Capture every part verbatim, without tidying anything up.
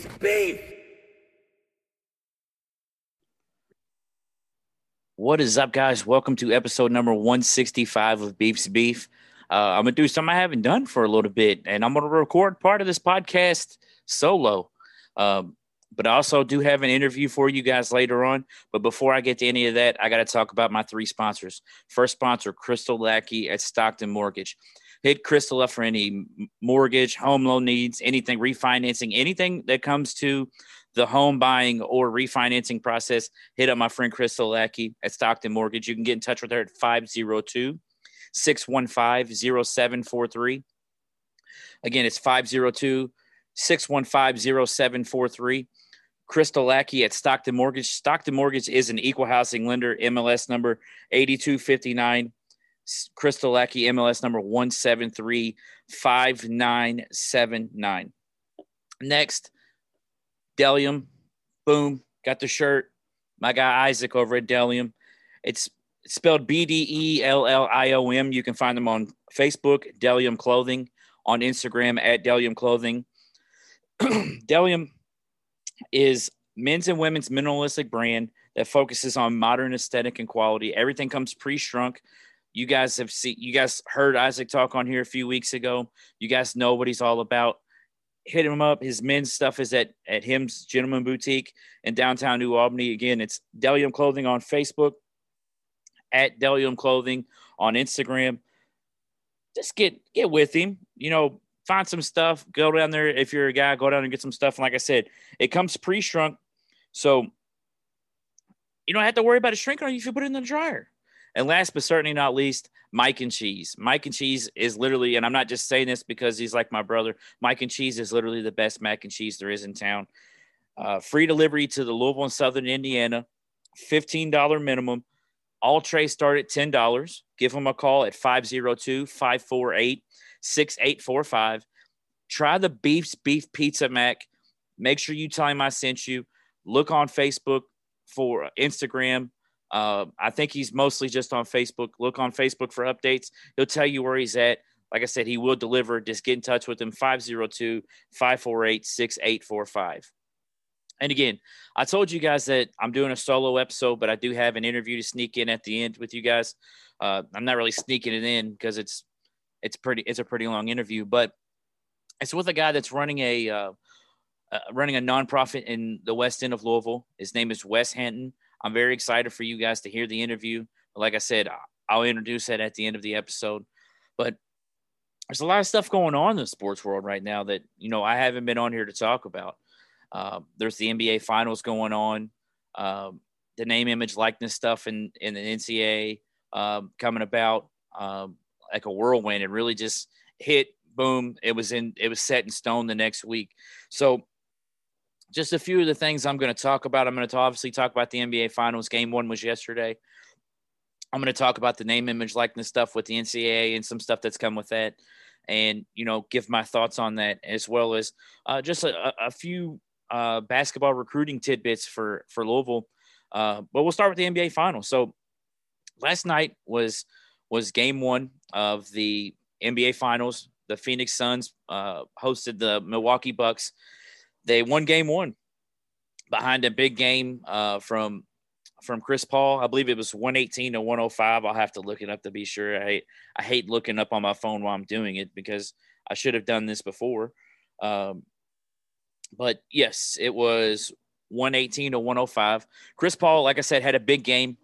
Beef's Beef! What is up, guys? Welcome to episode number one sixty-five of Beef's Beef. Uh, I'm going to do something I haven't done for a little bit, and I'm going to record part of this podcast solo. Um, but I also do have an interview for you guys later on. But before I get to any of that, I got to talk about my three sponsors. First sponsor, Crystal Lackey at Stockton Mortgage. Hit Crystal up for any mortgage, home loan needs, anything, refinancing, anything that comes to the home buying or refinancing process. Hit up my friend Crystal Lackey at Stockton Mortgage. You can get in touch with her at five oh two, six one five, oh seven four three. Again, it's five oh two, six one five, oh seven four three. Crystal Lackey at Stockton Mortgage. Stockton Mortgage is an equal housing lender, M L S number eighty-two fifty-nine. Crystal Lackey, M L S number one seven three five nine seven nine. Next, Delium. Boom. Got the shirt. My guy Isaac over at Delium. It's spelled B D E L L I O M. You can find them on Facebook, Delium Clothing, on Instagram at Delium Clothing. Delium is men's and women's minimalistic brand that focuses on modern aesthetic and quality. Everything comes pre-shrunk. You guys have seen, you guys heard Isaac talk on here a few weeks ago. You guys know what he's all about. Hit him up. His men's stuff is at, at Him's Gentleman Boutique in downtown New Albany. Again, it's Delium Clothing on Facebook, at Delium Clothing on Instagram. Just get, get with him, you know, find some stuff, go down there. If you're a guy, go down and get some stuff. And like I said, it comes pre-shrunk. So you don't have to worry about it shrinking if you put it in the dryer. And last but certainly not least, Mike and Cheese. Mike and Cheese is literally, and I'm not just saying this because he's like my brother, Mike and Cheese is literally the best mac and cheese there is in town. Uh, free delivery to the Louisville and Southern Indiana, fifteen dollars minimum. All trays start at ten dollars. Give them a call at five oh two, five four eight, six eight four five. Try the Beef's Beef Pizza Mac. Make sure you tell him I sent you. Look on Facebook for Instagram. Uh, I think he's mostly just on Facebook. Look on Facebook for updates. He'll tell you where he's at. Like I said, he will deliver. Just get in touch with him, five oh two, five four eight, six eight four five. And again, I told you guys that I'm doing a solo episode, but I do have an interview to sneak in at the end with you guys. Uh, I'm not really sneaking it in because it's it's pretty it's a pretty long interview, but it's with a guy that's running a uh, uh, running a nonprofit in the West End of Louisville. His name is Wes Hinton. I'm very excited for you guys to hear the interview. But like I said, I'll introduce that at the end of the episode. But there's a lot of stuff going on in the sports world right now that, you know, I haven't been on here to talk about. Uh, there's the N B A finals going on, um, the name, image, likeness stuff in, in the N C A A um, coming about um, like a whirlwind. It really just hit, boom. It was in, it was set in stone the next week. So just a few of the things I'm going to talk about. I'm going to obviously talk about the N B A finals. Game one was yesterday. I'm going to talk about the name, image, likeness stuff with the N C A A and some stuff that's come with that. And, you know, give my thoughts on that, as well as uh, just a, a few uh, basketball recruiting tidbits for, for Louisville. Uh, but we'll start with the N B A finals. So last night was, was game one of the N B A finals. The Phoenix Suns uh, hosted the Milwaukee Bucks. They won game one behind a big game uh, from from Chris Paul. I believe it was one eighteen to one oh five. I'll have to look it up to be sure. I hate, I hate looking up on my phone while I'm doing it because I should have done this before. Um, but, yes, it was one eighteen to one oh five. Chris Paul, like I said, had a big game.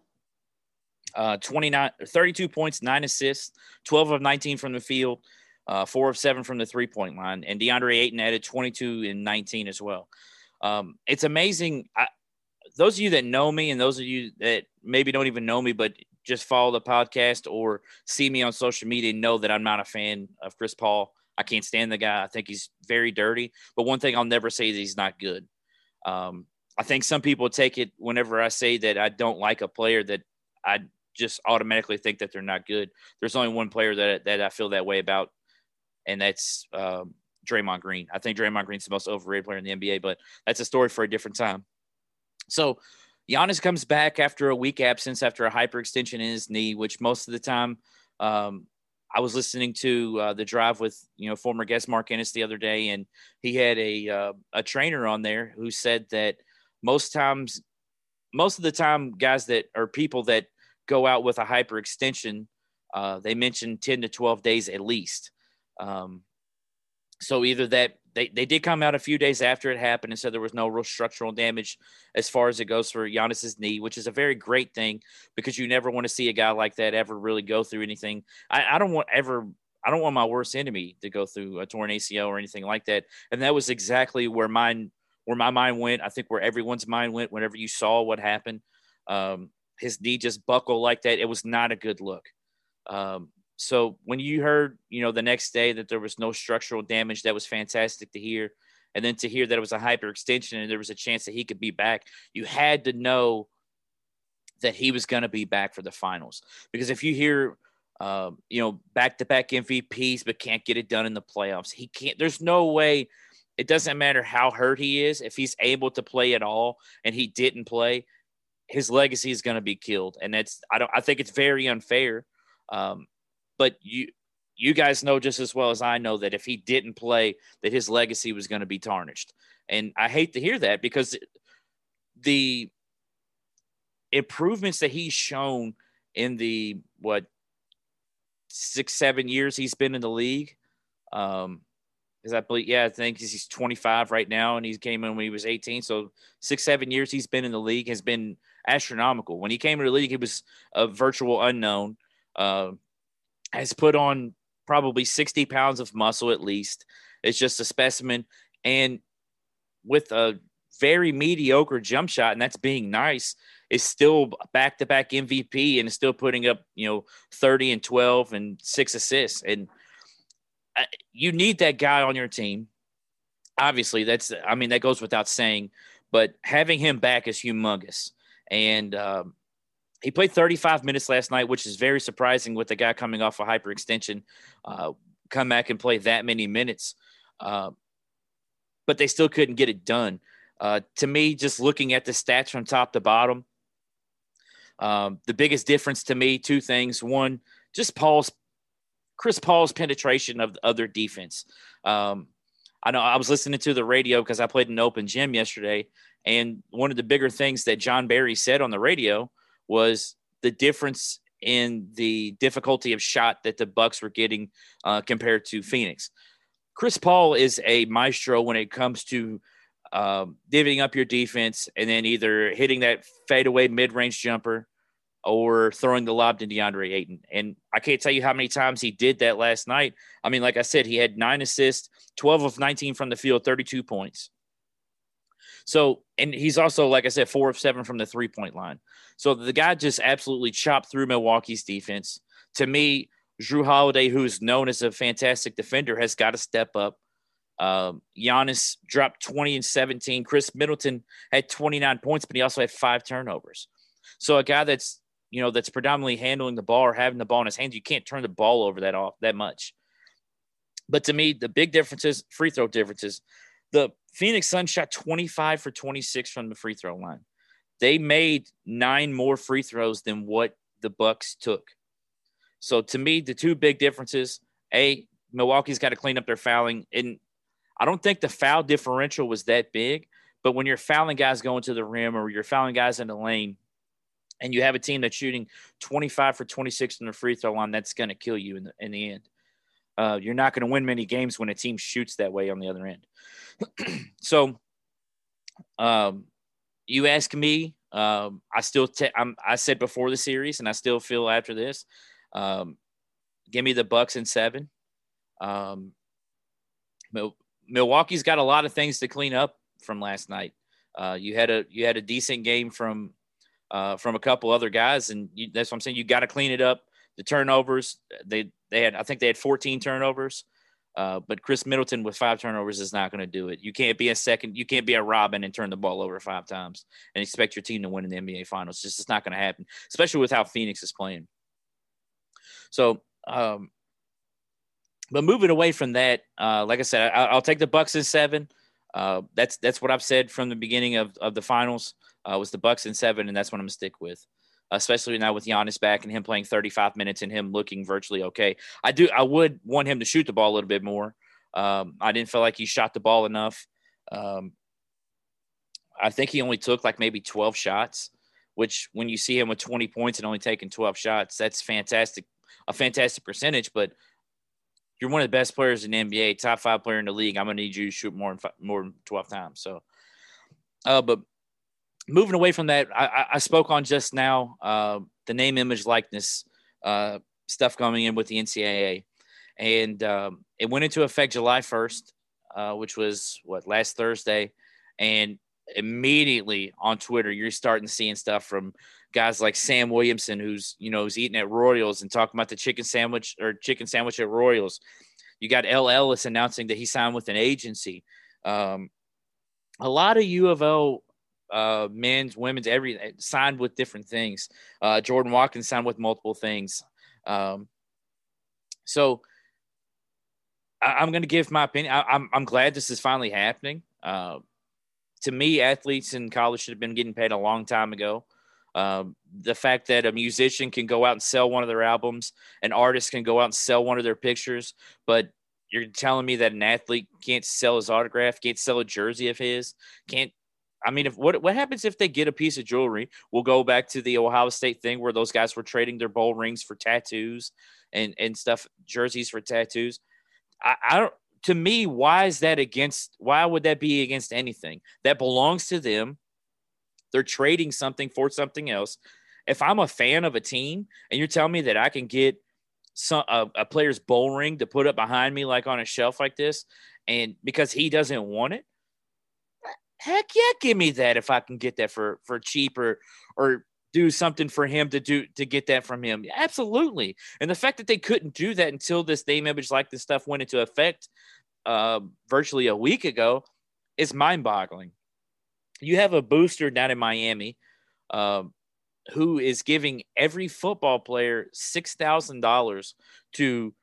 Uh, twenty-nine, thirty-two points, nine assists, twelve of nineteen from the field. Uh, four of seven from the three-point line. And DeAndre Ayton added twenty-two and nineteen as well. Um, it's amazing. I, those of you that know me and those of you that maybe don't even know me but just follow the podcast or see me on social media know that I'm not a fan of Chris Paul. I can't stand the guy. I think he's very dirty. But one thing I'll never say is he's not good. Um, I think some people take it whenever I say that I don't like a player that I just automatically think that they're not good. There's only one player that, that I feel that way about, and that's um, Draymond Green. I think Draymond Green's the most overrated player in the N B A, but that's a story for a different time. So Giannis comes back after a week absence after a hyperextension in his knee, which most of the time um, I was listening to uh, the drive with, you know, former guest Mark Ennis the other day, and he had a uh, a trainer on there who said that most times, most of the time, guys that are people that go out with a hyperextension, uh, they mentioned ten to twelve days at least. Um, so either that they, they did come out a few days after it happened and said there was no real structural damage as far as it goes for Giannis's knee, which is a very great thing because you never want to see a guy like that ever really go through anything. I, I don't want ever, I don't want my worst enemy to go through a torn A C L or anything like that. And that was exactly where mine, where my mind went. I think where everyone's mind went whenever you saw what happened. Um, his knee just buckled like that. It was not a good look. Um, So when you heard, you know, the next day that there was no structural damage, that was fantastic to hear. And then to hear that it was a hyperextension and there was a chance that he could be back, you had to know that he was going to be back for the finals. Because if you hear, um, you know, back-to-back M V Ps but can't get it done in the playoffs, he can't. There's no way. It doesn't matter how hurt he is. If he's able to play at all and he didn't play, his legacy is going to be killed. And that's I don't. I think it's very unfair. Um, But you you guys know just as well as I know that if he didn't play, that his legacy was going to be tarnished. And I hate to hear that because the improvements that he's shown in the, what, six, seven years he's been in the league, um, because I believe, yeah, I think he's twenty-five right now, and he came in when he was eighteen. So six, seven years he's been in the league has been astronomical. When he came into the league, he was a virtual unknown. Uh, has put on probably sixty pounds of muscle at least. It's just a specimen. And with a very mediocre jump shot, and that's being nice, is still back-to-back M V P and is still putting up, you know, thirty and twelve and six assists. And you need that guy on your team. Obviously, that's, I mean, that goes without saying, but having him back is humongous. And, um, he played thirty-five minutes last night, which is very surprising with the guy coming off a hyperextension, uh, come back and play that many minutes. Uh, but they still couldn't get it done. Uh, to me, just looking at the stats from top to bottom, um, the biggest difference to me, two things. One, just Paul's Chris Paul's penetration of the other defense. Um, I know I was listening to the radio because I played an open gym yesterday, and one of the bigger things that John Barry said on the radio was the difference in the difficulty of shot that the Bucks were getting uh, compared to Phoenix. Chris Paul is a maestro when it comes to um, divvying up your defense and then either hitting that fadeaway mid-range jumper or throwing the lob to DeAndre Ayton. And I can't tell you how many times he did that last night. I mean, like I said, he had nine assists, twelve of nineteen from the field, thirty-two points. So, and he's also, like I said, four of seven from the three-point line. So the guy just absolutely chopped through Milwaukee's defense. To me, Jrue Holiday, who's known as a fantastic defender, has got to step up. Um, Giannis dropped twenty and seventeen. Chris Middleton had twenty-nine points, but he also had five turnovers. So a guy that's, you know, that's predominantly handling the ball or having the ball in his hands, you can't turn the ball over that off that much. But to me, the big differences, free throw differences, the Phoenix Suns shot twenty-five for twenty-six from the free throw line. They made nine more free throws than what the Bucks took. So to me, the two big differences, A, Milwaukee's got to clean up their fouling. And I don't think the foul differential was that big, but when you're fouling guys going to the rim or you're fouling guys in the lane and you have a team that's shooting twenty-five for twenty-six from the free throw line, that's going to kill you in the, in the end. Uh, you're not going to win many games when a team shoots that way on the other end. So, um, you ask me, um, I still, te- I'm, I said before the series, and I still feel after this, um, give me the Bucks in seven. Um, Mil- Milwaukee's got a lot of things to clean up from last night. Uh, you had a, you had a decent game from, uh, from a couple other guys, and you, that's what I'm saying. You got to clean it up. The turnovers, they, they had, I think they had fourteen turnovers. Uh, but Chris Middleton with five turnovers is not going to do it. You can't be a second. You can't be a Robin and turn the ball over five times and expect your team to win in the N B A Finals. It's just it's not going to happen, especially with how Phoenix is playing. So, um, but moving away from that, uh, like I said, I, I'll take the Bucks in seven. Uh, that's that's what I've said from the beginning of, of the finals uh, was the Bucks in seven, and that's what I'm going to stick with. especially now with Giannis back and him playing thirty-five minutes and him looking virtually okay. I do. I would want him to shoot the ball a little bit more. Um, I didn't feel like he shot the ball enough. Um, I think he only took like maybe twelve shots, which when you see him with twenty points and only taking twelve shots, that's fantastic, a fantastic percentage. But you're one of the best players in the N B A, top five player in the league. I'm going to need you to shoot more than five, more than twelve times. So, uh, but moving away from that, I, I spoke on just now uh, the name, image, likeness uh, stuff coming in with the N C double A. And um, it went into effect July first, uh, which was, what, last Thursday. And immediately on Twitter, you're starting seeing stuff from guys like Sam Williamson, who's, you know, who's eating at Royals and talking about the chicken sandwich or chicken sandwich at Royals. You got L. Ellis announcing that he signed with an agency. Um, a lot of U of L uh, men's, women's, every signed with different things. Uh, Jordan Watkins signed with multiple things. Um, so I, I'm going to give my opinion. I, I'm I'm glad this is finally happening. Uh, to me, athletes in college should have been getting paid a long time ago. Um, the fact that a musician can go out and sell one of their albums, an artist can go out and sell one of their pictures, but you're telling me that an athlete can't sell his autograph, can't sell a jersey of his, can't. I mean, if what what happens if they get a piece of jewelry? We'll go back to the Ohio State thing where those guys were trading their bowl rings for tattoos and and stuff, jerseys for tattoos. I, I don't. To me, why is that against? Why would that be against anything that belongs to them? They're trading something for something else. If I'm a fan of a team and you're telling me that I can get some a, a player's bowl ring to put up behind me, like on a shelf like this, and because he doesn't want it, heck yeah, give me that if I can get that for for cheap or or do something for him to do to get that from him. Absolutely. And the fact that they couldn't do that until this name, image, like this stuff went into effect uh, virtually a week ago is mind-boggling. You have a booster down in Miami um, who is giving every football player six thousand dollars to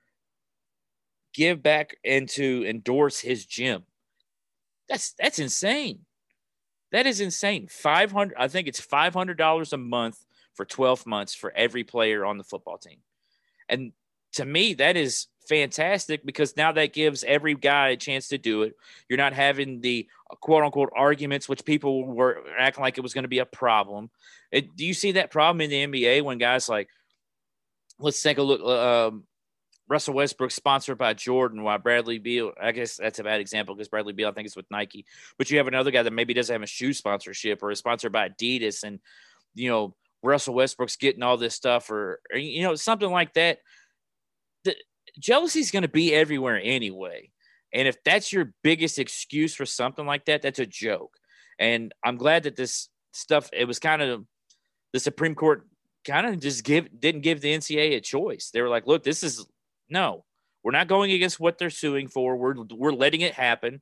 give back and to endorse his gym. That's that's insane. That is insane. five hundred I think it's five hundred dollars a month for twelve months for every player on the football team. And to me, that is fantastic because now that gives every guy a chance to do it. You're not having the quote unquote arguments, which people were acting like it was going to be a problem. It, do you see that problem in the N B A when guys like, let's take a look, um, Russell Westbrook sponsored by Jordan, while Bradley Beal, I guess that's a bad example because Bradley Beal, I think, is with Nike. But you have another guy that maybe doesn't have a shoe sponsorship or is sponsored by Adidas, and, you know, Russell Westbrook's getting all this stuff or, or you know, something like that. The jealousy is going to be everywhere anyway. And if that's your biggest excuse for something like that, that's a joke. And I'm glad that this stuff, it was kind of the Supreme Court kind of just give didn't give the N C double A a choice. They were like, look, this is no, we're not going against what they're suing for. We're we're letting it happen.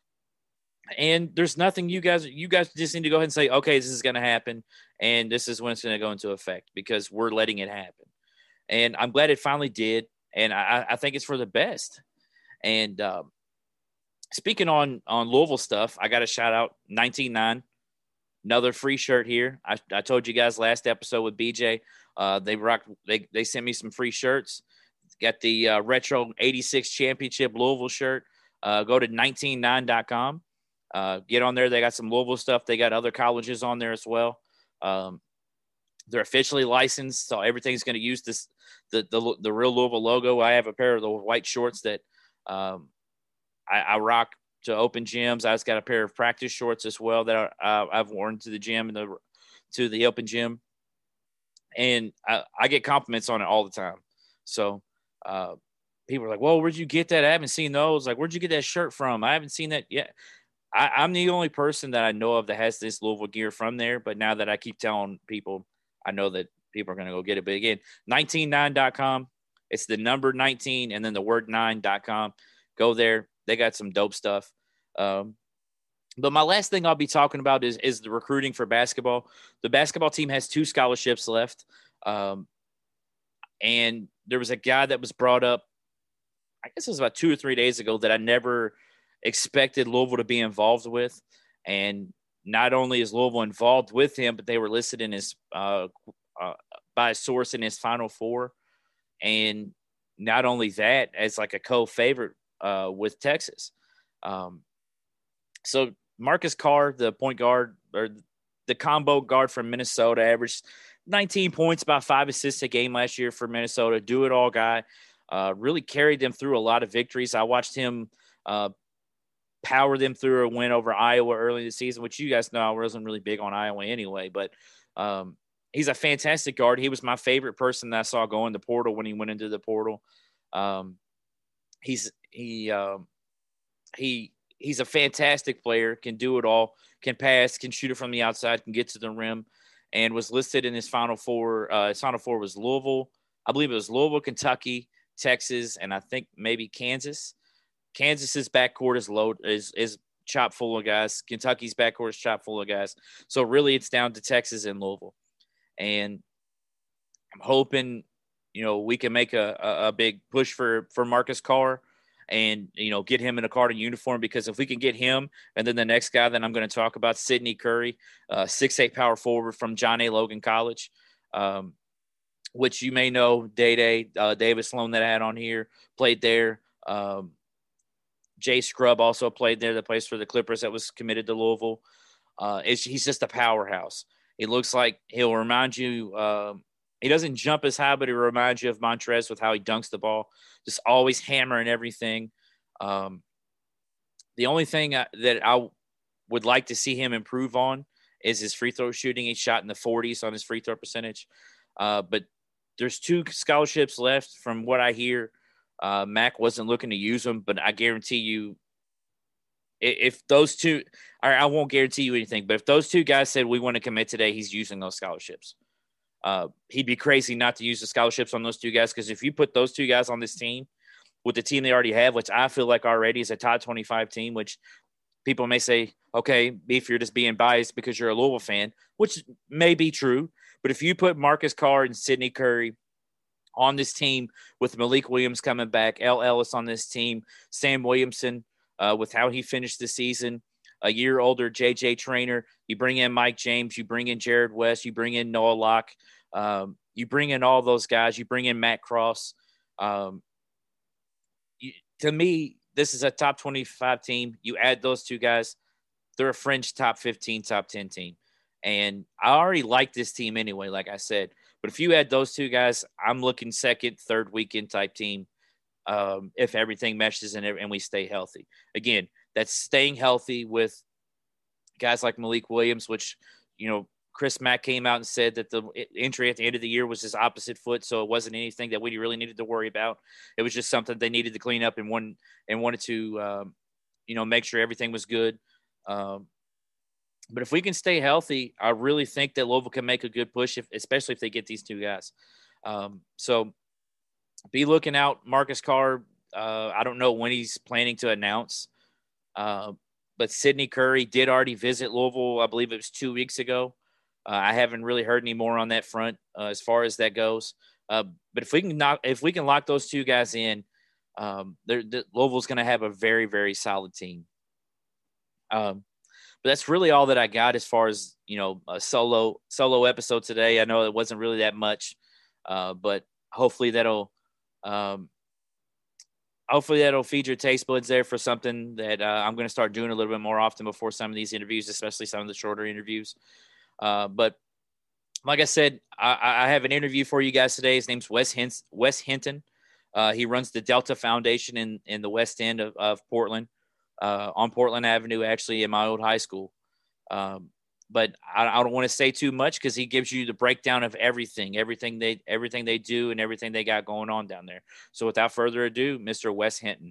And there's nothing you guys you guys just need to go ahead and say, okay, this is going to happen, and this is when it's going to go into effect because we're letting it happen. And I'm glad it finally did, and I, I think it's for the best. And um, speaking on on Louisville stuff, I got to shout out nineteen nine, another free shirt here. I, I told you guys last episode with B J, uh, they rocked. They they sent me some free shirts. Got the uh, retro eighty-six championship Louisville shirt. Uh, go to nineteen nine dot com. Uh, get on there. They got some Louisville stuff. They got other colleges on there as well. Um, they're officially licensed, so everything's going to use this the, the the real Louisville logo. I have a pair of the white shorts that um, I, I rock to open gyms. I just got a pair of practice shorts as well that I, uh, I've worn to the gym and the to the open gym, and I, I get compliments on it all the time. So. Uh, people are like, well, where'd you get that? I haven't seen those. Like, where'd you get that shirt from? I haven't seen that yet. I, I'm the only person that I know of that has this Louisville gear from there. But now that I keep telling people, I know that people are going to go get it. But again, nineteen nine dot com. It's the number nineteen and then the word nine dot com. Go there. They got some dope stuff. Um, but my last thing I'll be talking about is, is the recruiting for basketball. The basketball team has two scholarships left. Um, And there was a guy that was brought up, I guess it was about two or three days ago, that I never expected Louisville to be involved with. And not only is Louisville involved with him, but they were listed in his uh, uh, by a source in his Final Four. And not only that, as like a co-favorite uh, with Texas. Um, so Marcus Carr, the point guard or the combo guard from Minnesota, averaged nineteen points, about five assists a game last year for Minnesota. Do it all guy. Uh, really carried them through a lot of victories. I watched him uh, power them through a win over Iowa early in the season, which you guys know I wasn't really big on Iowa anyway. But um, he's a fantastic guard. He was my favorite person that I saw go in the portal when he went into the portal. Um, he's he um, he he's a fantastic player. Can do it all. Can pass. Can shoot it from the outside. Can get to the rim. And was listed in his Final Four. Uh, his Final Four was Louisville. I believe it was Louisville, Kentucky, Texas, and I think maybe Kansas. Kansas's backcourt is load is is chock full of guys. Kentucky's backcourt is chock full of guys. So really, it's down to Texas and Louisville. And I'm hoping, you know, we can make a, a, a big push for for Marcus Carr, and you know, get him in a Carter uniform, because if we can get him, and then the next guy that I'm going to talk about, Sidney Curry, uh, six eight power forward from John A. Logan College, um, which you may know, Day Day uh, Davis Sloan that I had on here played there. Um, Jay Scrubb also played there, that plays for the Clippers, that was committed to Louisville. Uh, it's, he's just a powerhouse. He looks like he'll remind you. Um, he doesn't jump as high, but he reminds you of Montrez with how he dunks the ball, just always hammering everything. Um, the only thing I, that I would like to see him improve on is his free throw shooting. He shot in the forties on his free throw percentage. Uh, but there's two scholarships left from what I hear. Uh, Mac wasn't looking to use them, but I guarantee you, if those two – I won't guarantee you anything, but if those two guys said we want to commit today, he's using those scholarships. Uh, he'd be crazy not to use the scholarships on those two guys, because if you put those two guys on this team with the team they already have, which I feel like already is a top twenty-five team, which people may say, okay, Beef, you're just being biased because you're a Louisville fan, which may be true. But if you put Marcus Carr and Sidney Curry on this team with Malik Williams coming back, L. Ellis on this team, Sam Williamson uh, with how he finished the season, a year older J J Traynor, you bring in Mike James, you bring in Jared West, you bring in Noah Locke, um, you bring in all those guys, you bring in Matt Cross. Um, you, to me, this is a top twenty-five team. You add those two guys, they're a fringe top fifteen, top ten team. And I already like this team anyway, like I said. But if you add those two guys, I'm looking second, third weekend type team um, if everything meshes and, and we stay healthy. Again, that's staying healthy with guys like Malik Williams, which, you know, Chris Mack came out and said that the injury at the end of the year was his opposite foot, so it wasn't anything that we really needed to worry about. It was just something they needed to clean up and, one, and wanted to, um, you know, make sure everything was good. Um, But if we can stay healthy, I really think that Louisville can make a good push, if, especially if they get these two guys. Um, so be looking out, Marcus Carr. Uh, I don't know when he's planning to announce, uh, but Sidney Curry did already visit Louisville. I believe it was two weeks ago. Uh, I haven't really heard any more on that front uh, as far as that goes. Uh, but if we can knock, if we can lock those two guys in, um, the, Louisville's going to have a very, very solid team. Um, But that's really all that I got as far as, you know, a solo solo episode today. I know it wasn't really that much, uh, but hopefully that'll um, hopefully that'll feed your taste buds there for something that uh, I'm going to start doing a little bit more often before some of these interviews, especially some of the shorter interviews. Uh, but like I said, I, I have an interview for you guys today. His name's Wes, Hint- Wes Hinton. Uh, he runs the Delta Foundation in, in the West End of, of Portland. Uh, on Portland Avenue, actually, in my old high school. Um, but I, I don't want to say too much because he gives you the breakdown of everything, everything they, everything they do, and everything they got going on down there. So, without further ado, Mister Wes Hinton.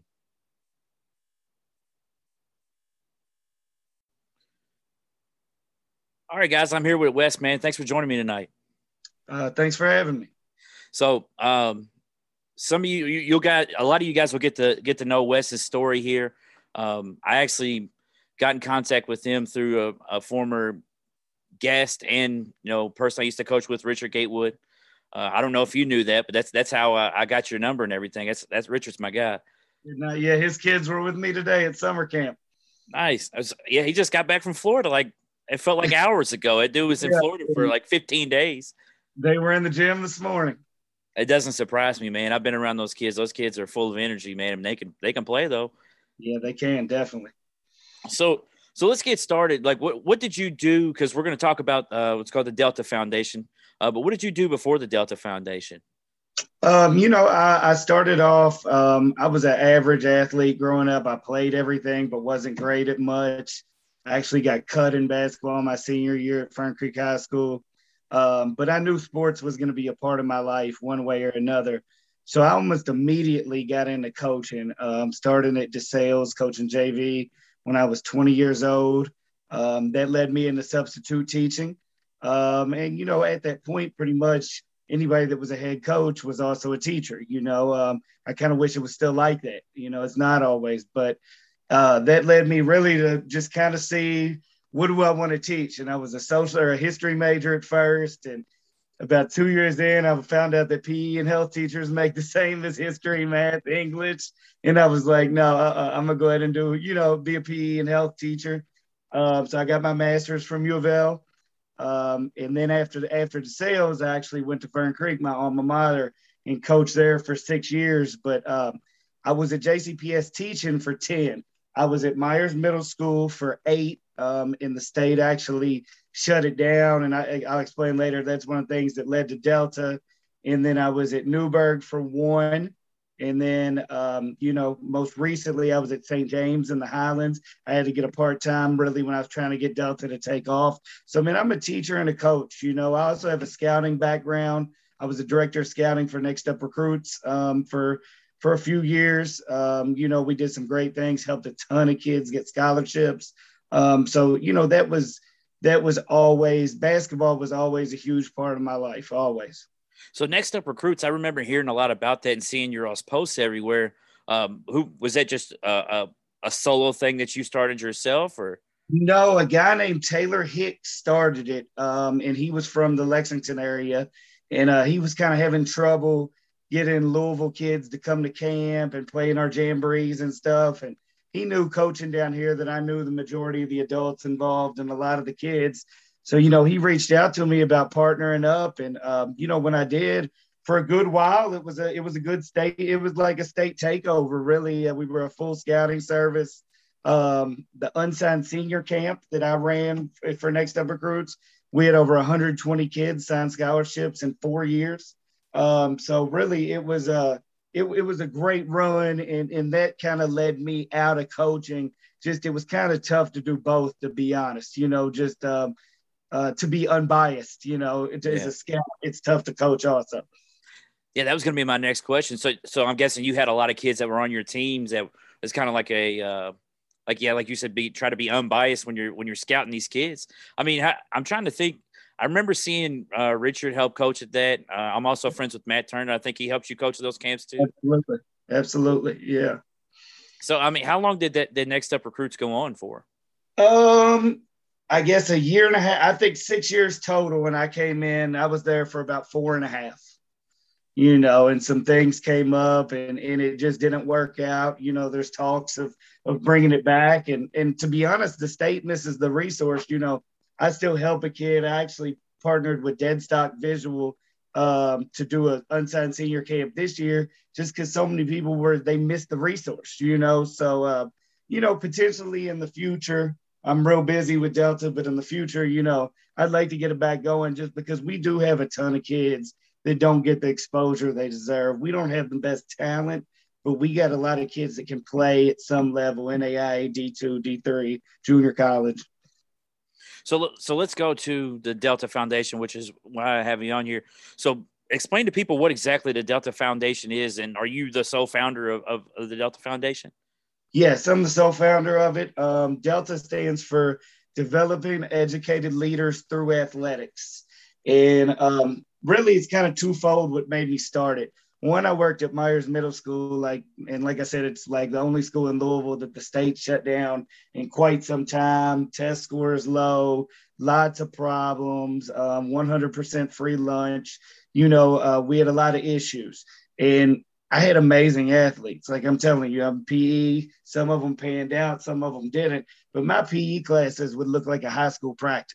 All right, guys, I'm here with Wes. Man, thanks for joining me tonight. Uh, thanks for having me. So, um, some of you, you, you'll got a lot of you guys will get to get to know Wes's story here. Um, I actually got in contact with him through a, a former guest and, you know, person I used to coach with, Richard Gatewood. Uh, I don't know if you knew that, but that's that's how I, I got your number and everything. That's that's Richard's my guy. Yeah, his kids were with me today at summer camp. Nice. I was, yeah, he just got back from Florida. Like it felt like hours ago. That dude was in yeah. Florida for like fifteen days. They were in the gym this morning. It doesn't surprise me, man. I've been around those kids. Those kids are full of energy, man. And they can they can play though. Yeah, they can definitely. So so let's get started. Like, what what did you do? Because we're going to talk about uh, what's called the Delta Foundation. Uh, but what did you do before the Delta Foundation? Um, you know, I, I started off. Um, I was an average athlete growing up. I played everything, but wasn't great at much. I actually got cut in basketball my senior year at Fern Creek High School. Um, but I knew sports was going to be a part of my life one way or another. So I almost immediately got into coaching, um, starting at DeSales, coaching J V when I was twenty years old. Um, that led me into substitute teaching. Um, and, you know, at that point, pretty much anybody that was a head coach was also a teacher. You know, um, I kind of wish it was still like that. You know, it's not always, but uh, that led me really to just kind of see what do I want to teach. And I was a social or a history major at first. And about two years in, I found out that P E and health teachers make the same as history, math, English. And I was like, no, uh, I'm going to go ahead and do, you know, be a P E and health teacher. Um, so I got my master's from U of L. Um, and then after the, after DeSales, I actually went to Fern Creek, my alma mater, and coached there for six years. But um, I was at J C P S teaching for ten. I was at Myers Middle School for eight. Um, and the state actually shut it down. And I, I'll explain later. That's one of the things that led to Delta. And then I was at Newburgh for one. And then, um, you know, most recently I was at Saint James in the Highlands. I had to get a part-time really when I was trying to get Delta to take off. So, I mean, I'm a teacher and a coach. You know, I also have a scouting background. I was a director of scouting for Next Up Recruits um, for, for a few years. Um, you know, we did some great things, helped a ton of kids get scholarships. Um, so, you know, that was, that was always, basketball was always a huge part of my life, always. So Next Up Recruits, I remember hearing a lot about that and seeing your all's posts everywhere. Um, who was that? Just a, a, a solo thing that you started yourself, or? No, a guy named Taylor Hicks started it, um, and he was from the Lexington area, and uh, he was kind of having trouble getting Louisville kids to come to camp and play in our jamborees and stuff. And he knew coaching down here that I knew the majority of the adults involved and a lot of the kids. So, you know, he reached out to me about partnering up. And, um, you know, when I did for a good while, it was a, it was a good state. It was like a state takeover, really. Uh, we were a full scouting service. Um, the unsigned senior camp that I ran for Next Up Recruits, we had over one hundred twenty kids sign scholarships in four years. Um, so really it was a, it, it was a great run. And, and that kind of led me out of coaching. Just, it was kind of tough to do both, to be honest, you know, just, um, Uh, to be unbiased, you know, it, yeah. As a scout, it's tough to coach also. Yeah, that was going to be my next question. So, so I'm guessing you had a lot of kids that were on your teams that was kind of like a, uh, like, yeah, like you said, be, try to be unbiased when you're, when you're scouting these kids. I mean, I, I'm trying to think, I remember seeing uh, Richard help coach at that. Uh, I'm also friends with Matt Turner. I think he helped you coach those camps too. Absolutely. Absolutely. Yeah. So, I mean, how long did that, the Next Up Recruits go on for? Um, I guess a year and a half, I think six years total. When I came in, I was there for about four and a half, you know, and some things came up and, and it just didn't work out. You know, there's talks of, of bringing it back. And, and to be honest, the state misses the resource. You know, I still help a kid. I actually partnered with Deadstock Visual um, to do an unsigned senior camp this year, just because so many people were, they missed the resource, you know? So, uh, you know, potentially in the future, I'm real busy with Delta, but in the future, you know, I'd like to get it back going just because we do have a ton of kids that don't get the exposure they deserve. We don't have the best talent, but we got a lot of kids that can play at some level, N A I A, D two, D three, junior college. So, so let's go to the Delta Foundation, which is why I have you on here. So explain to people what exactly the Delta Foundation is, and are you the sole founder of, of, of the Delta Foundation? Yes, I'm the sole founder of it. Um, Delta stands for Developing Educated Leaders Through Athletics. And um, really, it's kind of twofold what made me start it. One, I worked at Myers Middle School, like, and like I said, it's like the only school in Louisville that the state shut down in quite some time. Test scores low, lots of problems, um, one hundred percent free lunch. You know, uh, we had a lot of issues. And I had amazing athletes. Like I'm telling you, I'm P E. Some of them panned out, some of them didn't. But my P E classes would look like a high school practice.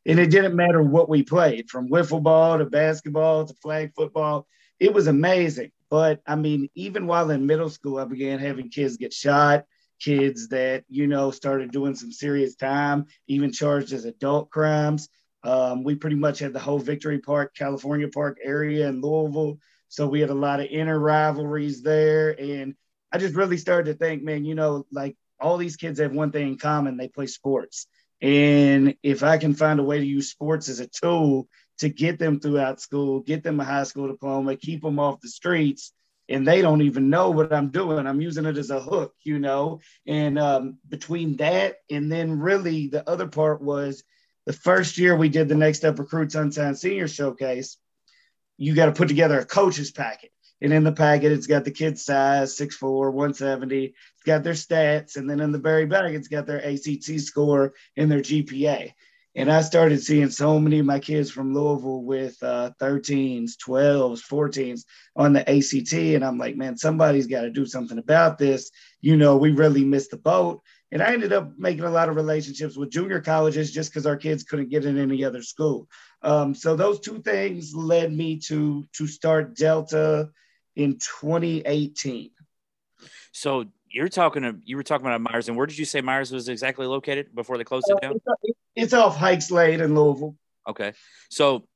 And it didn't matter what we played, from wiffle ball to basketball to flag football. It was amazing. But I mean, even while in middle school, I began having kids get shot, kids that, you know, started doing some serious time, even charged as adult crimes. Um, we pretty much had the whole Victory Park, California Park area in Louisville. So we had a lot of inner rivalries there. And I just really started to think, man, you know, like all these kids have one thing in common. They play sports. And if I can find a way to use sports as a tool to get them throughout school, get them a high school diploma, keep them off the streets, and they don't even know what I'm doing. I'm using it as a hook, you know. And um, between that and then really the other part was the first year we did the Next Up Recruits Unsigned Senior Showcase, you got to put together a coach's packet. And in the packet, it's got the kid's size, six foot four, one seventy. It's got their stats. And then in the very back, it's got their A C T score and their G P A. And I started seeing so many of my kids from Louisville with uh, thirteens, twelves, fourteens on the A C T. And I'm like, man, somebody's got to do something about this. You know, we really missed the boat. And I ended up making a lot of relationships with junior colleges just because our kids couldn't get in any other school. Um, so those two things led me to to start Delta in twenty eighteen. So you're talking, you were talking about Myers, and where did you say Myers was exactly located before they closed it down? Uh, it's off Hikes Lane in Louisville. Okay. So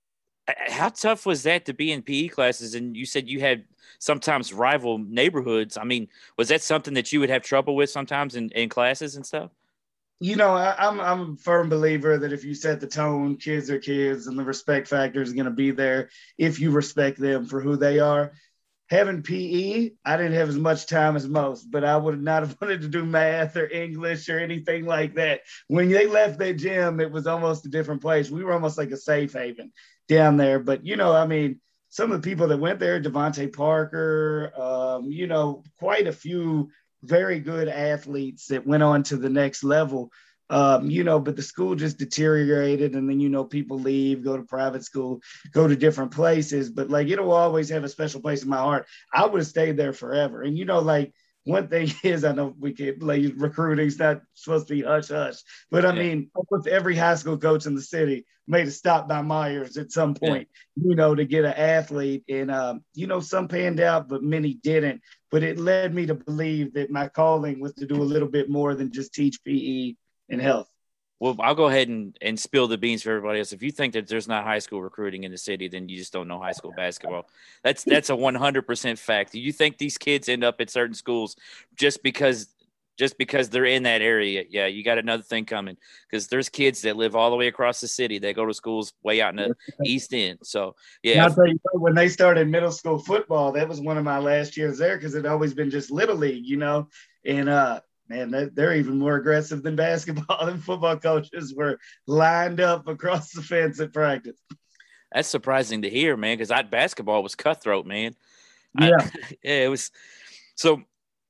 how tough was that to be in P E classes? And you said you had sometimes rival neighborhoods. I mean, was that something that you would have trouble with sometimes in, in classes and stuff? You know, I, I'm I'm a firm believer that if you set the tone, kids are kids, and the respect factor is going to be there if you respect them for who they are. Having P E, I didn't have as much time as most, but I would not have wanted to do math or English or anything like that. When they left that gym, it was almost a different place. We were almost like a safe haven down there. But, you know, I mean, some of the people that went there, Devontae Parker, um, you know, quite a few very good athletes that went on to the next level. Um, you know, but the school just deteriorated, and then, you know, people leave, go to private school, go to different places, but like, it'll always have a special place in my heart. I would have stayed there forever. And, you know, like, one thing is, I know we can't, like, recruiting's not supposed to be hush hush, but I yeah. mean, almost every high school coach in the city made a stop by Myers at some point, yeah. you know, to get an athlete. And, um, you know, some panned out, but many didn't. But it led me to believe that my calling was to do a little bit more than just teach P E and health. Well, I'll go ahead and, and spill the beans for everybody else. If you think that there's not high school recruiting in the city, then you just don't know high school basketball. That's that's a one hundred percent fact. Do you think these kids end up at certain schools just because just because they're in that area? Yeah, you got another thing coming, because there's kids that live all the way across the city. They go to schools way out in the East End. So, yeah. I'll tell you what, when they started middle school football, that was one of my last years there because it always been just Little League, you know, and uh, man, they're even more aggressive than basketball, and football coaches were lined up across the fence at practice. That's surprising to hear, man, because basketball was cutthroat, man. Yeah. I, yeah, it was. So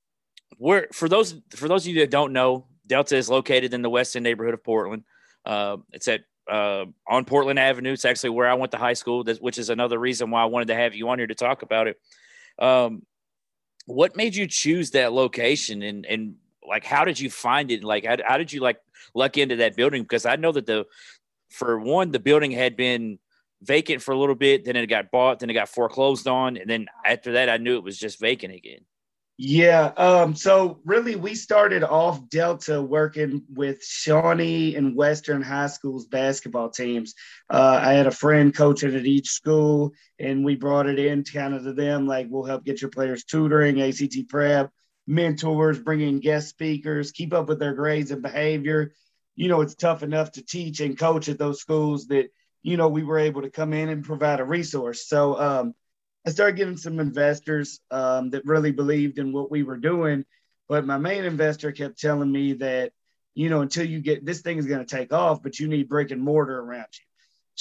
where for those for those of you that don't know, Delta is located in the West End neighborhood of Portland. Uh, it's at uh, on Portland Avenue. It's actually where I went to high school, which is another reason why I wanted to have you on here to talk about it. Um, what made you choose that location, and and like, how did you find it? Like, how, how did you like luck into that building? Because I know that the, for one, the building had been vacant for a little bit, then it got bought, then it got foreclosed on. And then after that, I knew it was just vacant again. Yeah. Um, so really we started off Delta working with Shawnee and Western high schools basketball teams. Uh, I had a friend coaching at each school, and we brought it in kind of to them, like, we'll help get your players tutoring, A C T prep, mentors, bring in guest speakers, keep up with their grades and behavior. You know, it's tough enough to teach and coach at those schools that, you know, we were able to come in and provide a resource. So um, I started getting some investors um, that really believed in what we were doing. But my main investor kept telling me that, you know, until you get, this thing is going to take off, but you need brick and mortar around you.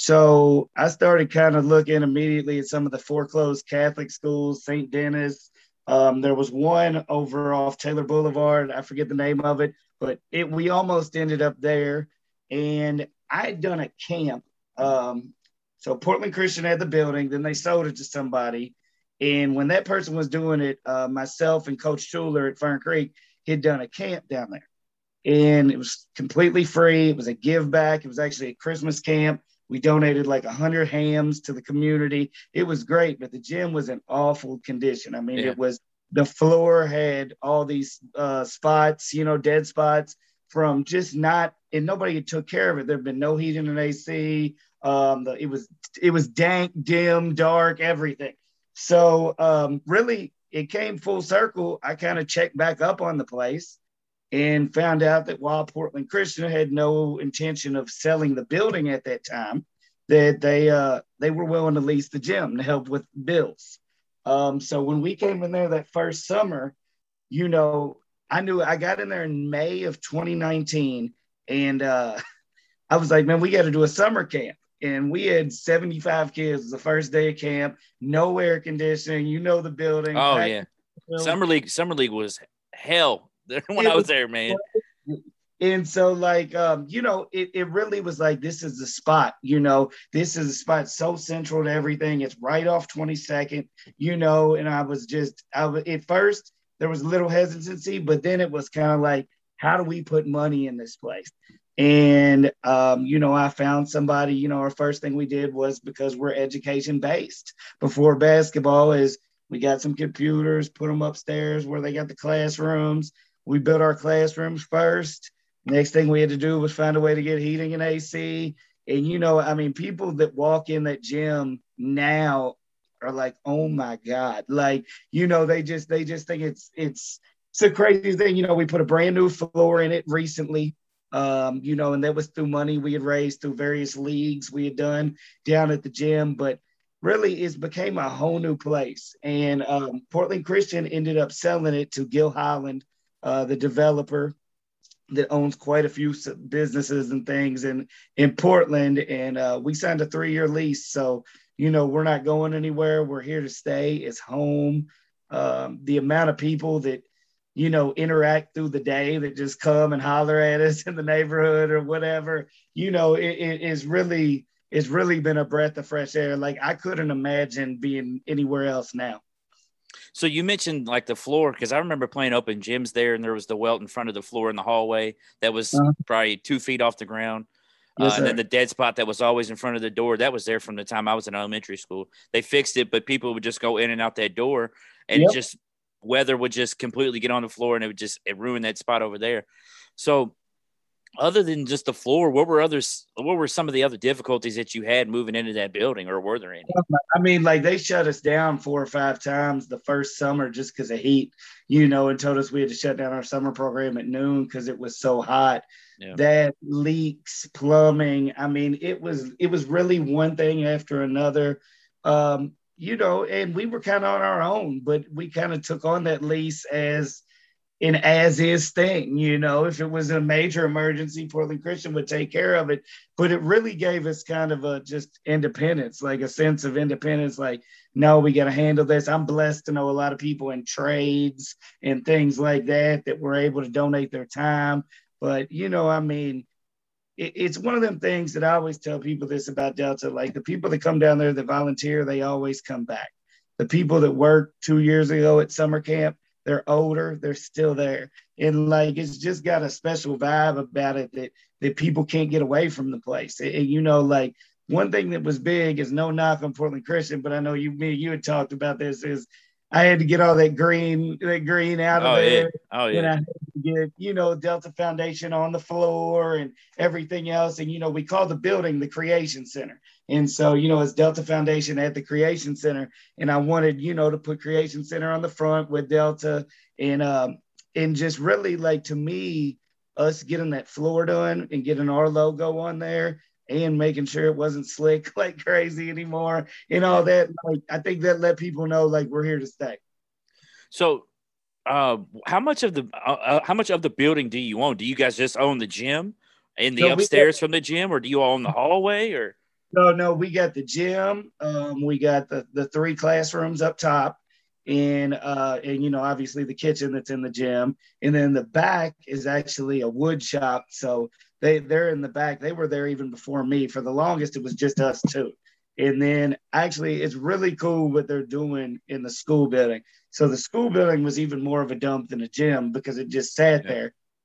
So I started kind of looking immediately at some of the foreclosed Catholic schools, Saint Denis. Um, there was one over off Taylor Boulevard. I forget the name of it, but it, we almost ended up there. And I had done a camp. Um, so Portland Christian had the building, then they sold it to somebody. And when that person was doing it, uh, myself and Coach Schuler at Fern Creek had done a camp down there. and it was completely free. It was a give back. It was actually a Christmas camp. We donated like a hundred hams to the community. It was great, but the gym was in awful condition. I mean, Yeah. it was the floor had all these uh, spots, you know, dead spots from just not, and nobody took care of it. There'd been no heat in an A C. Um, the, it was it was dank, dim, dark, everything. So um, really, it came full circle. I kind of checked back up on the place and found out that while Portland Christian had no intention of selling the building at that time, that they uh, they were willing to lease the gym to help with bills. Um, so when we came in there that first summer, you know, I knew I got in there in May of twenty nineteen, and uh, I was like, man, we got to do a summer camp. And we had seventy-five kids the first day of camp, no air conditioning, you know, the building. Oh yeah, summer league. Summer league was hell when I was there, man. And so, like, um, you know, it, it really was like, this is the spot, you know, this is a spot so central to everything. It's right off twenty-second, you know, and I was just, I was, at first there was a little hesitancy, but then it was kind of like, how do we put money in this place? And, um, you know, I found somebody, you know, our first thing we did was, because we're education based before basketball, is we got some computers, put them upstairs where they got the classrooms. We built our classrooms first. Next thing we had to do was find a way to get heating and A C. And, you know, I mean, people that walk in that gym now are like, oh my God, like, you know, they just, they just think it's, it's, it's a crazy thing. You know, we put a brand new floor in it recently. Um, you know, and that was through money we had raised through various leagues we had done down at the gym, but really it became a whole new place. And um, Portland Christian ended up selling it to Gil Holland, uh, the developer that owns quite a few businesses and things in, in Portland. And uh, we signed a three-year lease. So, you know, we're not going anywhere. We're here to stay. It's home. Um, the amount of people that, you know, interact through the day, that just come and holler at us in the neighborhood or whatever, you know, it, it is really, it's really been a breath of fresh air. Like, I couldn't imagine being anywhere else now. So you mentioned like the floor, because I remember playing open gyms there, and there was the welt in front of the floor in the hallway that was uh-huh. probably two feet off the ground. Yes, uh, and then the dead spot that was always in front of the door, that was there from the time I was in elementary school. They fixed it, but people would just go in and out that door, and yep. it just weather would just completely get on the floor, and it would just it ruined that spot over there. So other than just the floor, what were others? What were some of the other difficulties that you had moving into that building, or were there any? I mean, like, they shut us down four or five times the first summer just because of heat, you know, and told us we had to shut down our summer program at noon because it was so hot. Yeah. That leaks, plumbing. I mean, it was it was really one thing after another, um, you know. And we were kind of on our own, but we kind of took on that lease as an as-is thing, you know. If it was a major emergency, Portland Christian would take care of it. But it really gave us kind of a just independence, like a sense of independence, like, no, we got to handle this. I'm blessed to know a lot of people in trades and things like that that were able to donate their time. But, you know, I mean, it, it's one of them things that I always tell people this about Delta, like, the people that come down there that volunteer, they always come back. The people that worked two years ago at summer camp, they're older, they're still there. And, like, it's just got a special vibe about it that, that people can't get away from the place. And, you know, like, one thing that was big is no knock on Portland Christian, but I know you, me, you had talked about this, is I had to get all that green, that green out of oh, there. Yeah. Oh, yeah. And I had to get, you know, Delta Foundation on the floor and everything else. And, you know, we call the building the Creation Center. And so, you know, it's Delta Foundation at the Creation Center. And I wanted, you know, to put Creation Center on the front with Delta. And, um, and just really, like, to me, us getting that floor done and getting our logo on there and making sure it wasn't slick like crazy anymore and all that, like, I think that let people know, like, we're here to stay. So uh, how much of the uh, how much of the building do you own? Do you guys just own the gym and the so upstairs got, from the gym, or do you own the hallway? Or no, no, we got the gym. Um, we got the the three classrooms up top, and uh, and you know, obviously the kitchen that's in the gym, and then the back is actually a wood shop. So they they're in the back. They were there even before me. For the longest, it was just us two. And then actually, it's really cool what they're doing in the school building. So the school building was even more of a dump than a gym because it just sat yeah. there.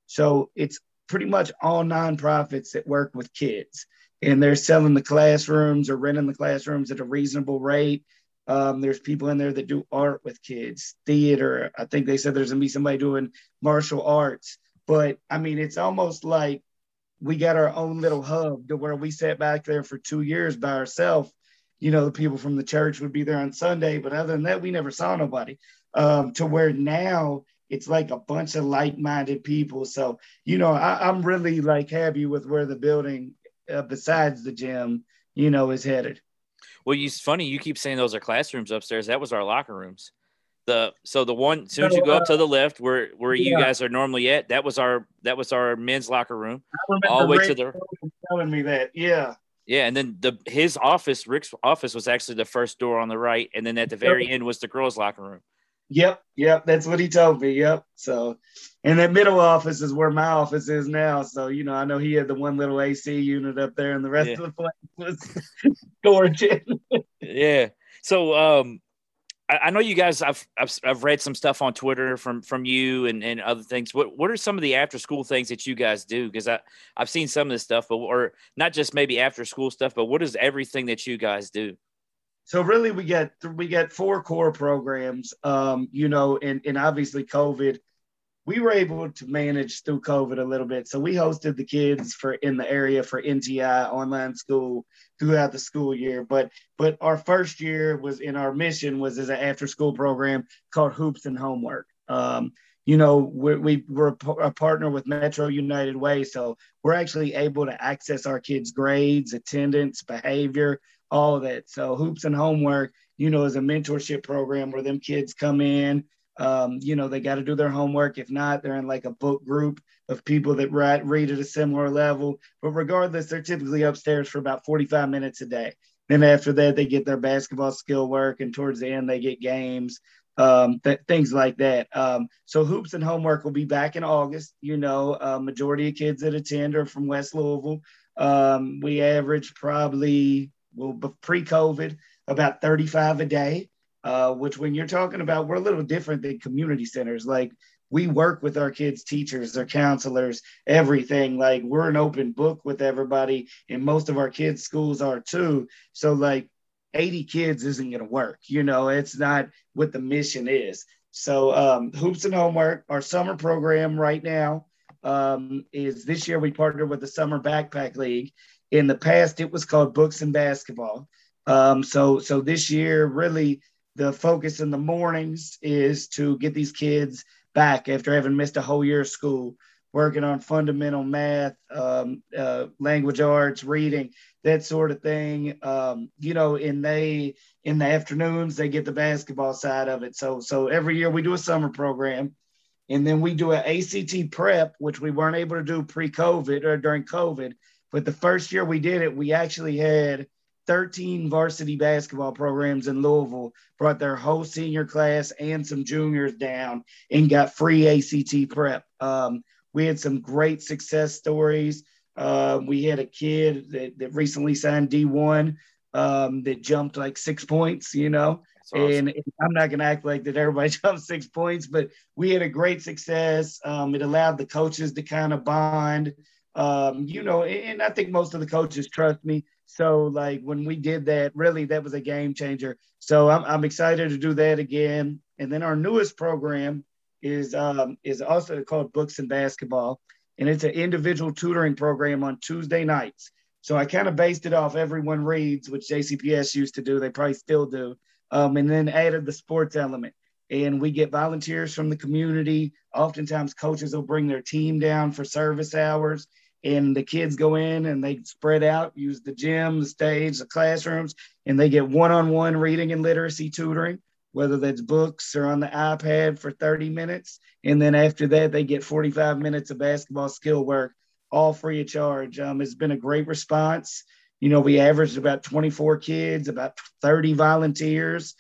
So it's pretty much all nonprofits that work with kids, and they're selling the classrooms or renting the classrooms at a reasonable rate. Um, there's people in there that do art with kids, theater. I think they said there's gonna be somebody doing martial arts. But I mean, it's almost like we got our own little hub to where we sat back there for two years by ourselves. You know, the people from the church would be there on Sunday, but other than that, we never saw nobody. Um, to where now it's like a bunch of like-minded people. So, you know, I, I'm really like happy with where the building, uh, besides the gym, you know, is headed. Well, you, it's funny you keep saying those are classrooms upstairs. That was our locker rooms. The so the one as soon as you So, go up uh, to the left where where you yeah, guys are normally at, that was our that was our men's locker room, I all the remember way Rick to the telling me that. Yeah. yeah, and then the his office, Rick's office was actually the first door on the right, and then at the very end was the girls' locker room. Yep, yep, that's what he told me. Yep. So, and that middle office is where my office is now. So, you know, I know he had the one little A C unit up there, and the rest Yeah, of the place was storage. yeah. So um, I, I know you guys. I've, I've I've read some stuff on Twitter from from you and, and other things. What what are some of the after school things that you guys do? Because I I've seen some of this stuff, but or not just maybe after school stuff, but what is everything that you guys do? So really, we got we got four core programs. Um, you know, and and obviously COVID, we were able to manage through COVID a little bit. So we hosted the kids for in the area for N T I online school throughout the school year. But but our first year was in our mission was as an after school program called Hoops and Homework. Um, you know, we, we were a partner with Metro United Way, so we're actually able to access our kids' grades, attendance, behavior, all of that. So Hoops and Homework, you know, is a mentorship program where them kids come in, um, you know, they got to do their homework. If not, they're in like a book group of people that write, read at a similar level. But regardless, they're typically upstairs for about forty-five minutes a day. Then after that, they get their basketball skill work, and towards the end, they get games, um, th- things like that. Um, so Hoops and Homework will be back in August. You know, uh, majority of kids that attend are from West Louisville. Um, we average probably, well, pre-COVID, about thirty-five a day. Uh, which when you're talking about, we're a little different than community centers. Like we work with our kids' teachers, their counselors, everything. Like we're an open book with everybody, and most of our kids' schools are too. So like eighty kids isn't going to work. You know, it's not what the mission is. So um, Hoops and Homework, our summer program right now um, is this year we partnered with the Summer Backpack League. In the past, it was called Books and Basketball. Um, so so this year, really the focus in the mornings is to get these kids back after having missed a whole year of school, working on fundamental math, um, uh, language arts, reading, that sort of thing. Um, you know, and they in the afternoons they get the basketball side of it. So so every year we do a summer program, and then we do an A C T prep, which we weren't able to do pre-COVID or during COVID. But the first year we did it, we actually had thirteen varsity basketball programs in Louisville, brought their whole senior class and some juniors down and got free A C T prep. Um, we had some great success stories. Uh, we had a kid that, that recently signed D one um, that jumped like six points, you know. That's And, awesome. and I'm not going to act like that everybody jumped six points, but we had a great success. Um, it allowed the coaches to kind of bond, um, you know, and, and I think most of the coaches trust me. So like when we did that, really that was a game changer. So I'm, I'm excited to do that again. And then our newest program is um, is also called Books and Basketball, and it's an individual tutoring program on Tuesday nights. So I kind of based it off Everyone Reads, which J C P S used to do. They probably still do, um, and then added the sports element. And we get volunteers from the community. Oftentimes, coaches will bring their team down for service hours, and the kids go in and they spread out, use the gym, the stage, the classrooms, and they get one-on-one reading and literacy tutoring, whether that's books or on the iPad for thirty minutes. And then after that, they get forty-five minutes of basketball skill work, all free of charge. Um, it's been a great response. You know, we averaged about twenty-four kids, about thirty volunteers.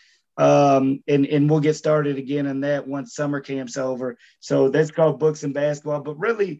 Um, and, and we'll get started again in that once summer camp's over. So that's called Books and Basketball. But really,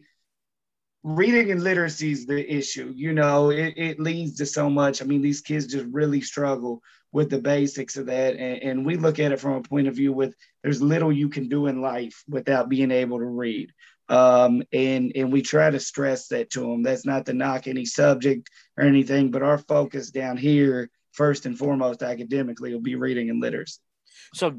reading and literacy is the issue. You know, it, it leads to so much. I mean, these kids just really struggle with the basics of that. And, and we look at it from a point of view with there's little you can do in life without being able to read. Um, and, and we try to stress that to them. That's not to knock any subject or anything, but our focus down here, first and foremost, academically, will be reading and literacy. So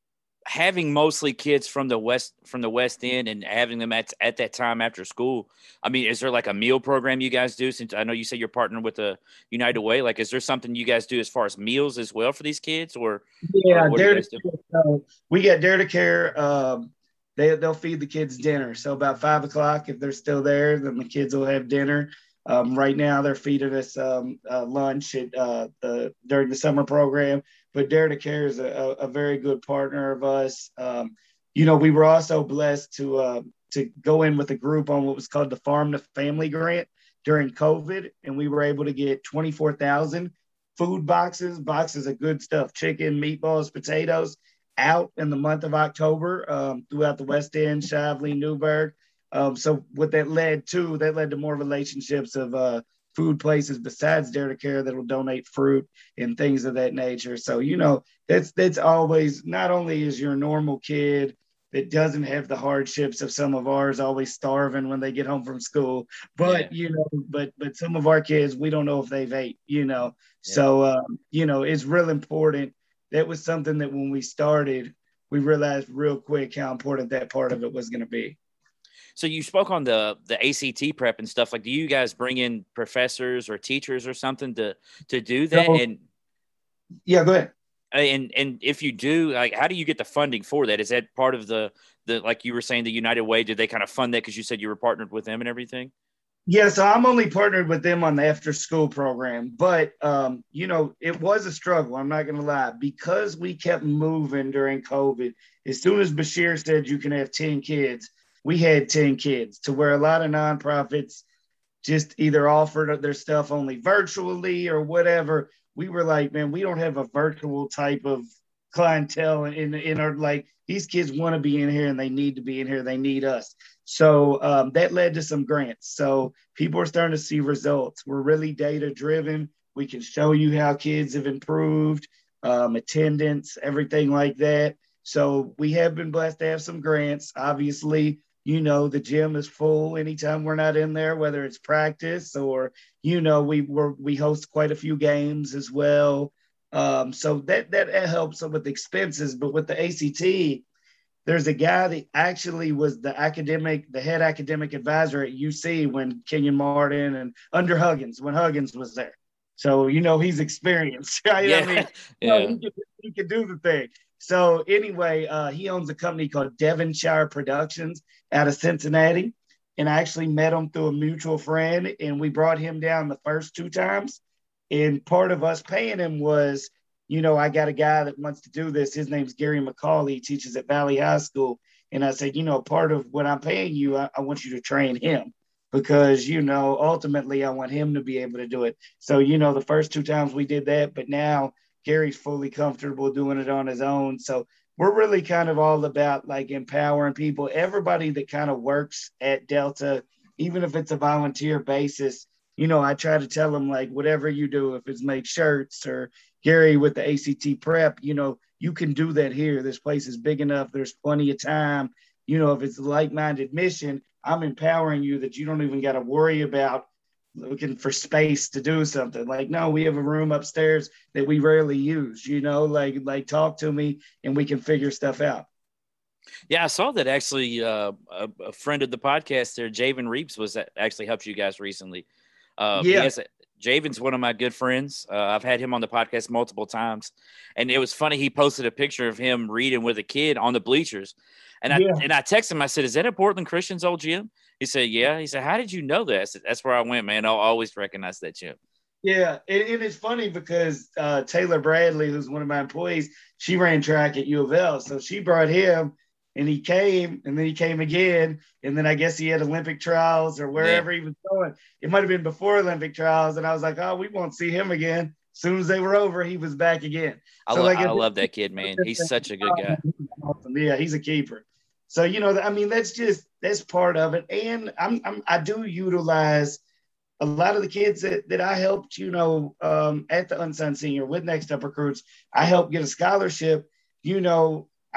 having mostly kids from the West, from the West End and having them at, at that time after school, I mean, is there like a meal program you guys do? Since I know you say you're partnering with the United Way, like, is there something you guys do as far as meals as well for these kids, or, yeah, or what do you guys do? So we get Dare to Care. Um, they, they'll feed the kids dinner. So about five o'clock, if they're still there, then the kids will have dinner. Um, right now, they're feeding us um, uh, lunch at, uh, the, during the summer program. But Dare to Care is a, a very good partner of us. Um, you know, we were also blessed to uh, to go in with a group on what was called the Farm to Family Grant during COVID, and we were able to get twenty-four thousand food boxes, boxes of good stuff, chicken, meatballs, potatoes, out in the month of October um, throughout the West End, Shively, Newburgh. Um, so what that led to, that led to more relationships of uh, food places besides Dare to Care that'll donate fruit and things of that nature. So, you know, that's that's always, not only is your normal kid that doesn't have the hardships of some of ours always starving when they get home from school, but, yeah. you know, but but some of our kids, we don't know if they've ate, you know. Yeah. So, um, you know, it's real important. That was something that when we started, we realized real quick how important that part of it was going to be. So you spoke on the the A C T prep and stuff. Like, do you guys bring in professors or teachers or something to to do that? So, and yeah, go ahead. And and if you do, like, how do you get the funding for that? Is that part of the the like you were saying, the United Way? Did they kind of fund that because you said you were partnered with them and everything? Yeah, so I'm only partnered with them on the after school program, but um, you know, it was a struggle. I'm not going to lie, because we kept moving during COVID. As soon as Bashir said you can have ten kids. We had ten kids, to where a lot of nonprofits just either offered their stuff only virtually or whatever. We were like, man, we don't have a virtual type of clientele in, in our, like, these kids want to be in here and they need to be in here. They need us. So um, that led to some grants. So people are starting to see results. We're really data driven. We can show you how kids have improved, um, attendance, everything like that. So we have been blessed to have some grants. Obviously, you know, the gym is full anytime we're not in there, whether it's practice or, you know, we were, we host quite a few games as well. Um, so that, that helps with expenses. But with the A C T, there's a guy that actually was the academic, the head academic advisor at U C when Kenyon Martin and under Huggins, when Huggins was there. So, you know, he's experienced, right? Yeah. I mean, yeah. You know, he, can, he can do the thing. So anyway, uh, he owns a company called Devonshire Productions out of Cincinnati. And I actually met him through a mutual friend, and we brought him down the first two times. And part of us paying him was, you know, I got a guy that wants to do this. His name's Gary McCauley. He teaches at Valley High School. And I said, you know, part of what I'm paying you, I, I want you to train him because, you know, ultimately I want him to be able to do it. So, you know, the first two times we did that, but now Gary's fully comfortable doing it on his own. So we're really kind of all about like empowering people, everybody that kind of works at Delta, even if it's a volunteer basis. You know, I try to tell them, like, whatever you do, if it's make shirts or Gary with the A C T prep, you know, you can do that here. This place is big enough. There's plenty of time. You know, if it's a like-minded mission, I'm empowering you that you don't even got to worry about looking for space to do something. Like, no, we have a room upstairs that we rarely use, you know, like, like talk to me and we can figure stuff out. Yeah, I saw that actually uh, a, a friend of the podcast there, Javen Reeves, was actually helped you guys recently. Uh, yeah. Has, Javen's one of my good friends. Uh, I've had him on the podcast multiple times. And it was funny. He posted a picture of him reading with a kid on the bleachers. And I, yeah. and I texted him, I said, is that at Portland Christian's old gym? He said, yeah. He said, how did you know that? I said, that's where I went, man. I'll always recognize that gym. Yeah. And, and it's funny because uh, Taylor Bradley, who's one of my employees, she ran track at U of L. So she brought him and he came and then he came again. And then I guess he had Olympic trials or wherever yeah. he was going. It might've been before Olympic trials. And I was like, oh, we won't see him again. As soon as they were over, he was back again. I, so lo- like, I love that kid, man. He's such a good guy. Awesome. Yeah, he's a keeper. So, you know, I mean, that's just, that's part of it. And I'm, I'm I do utilize a lot of the kids that, that I helped, you know, um, at the Unsung Senior with Next Up Recruits. I helped get a scholarship. You know,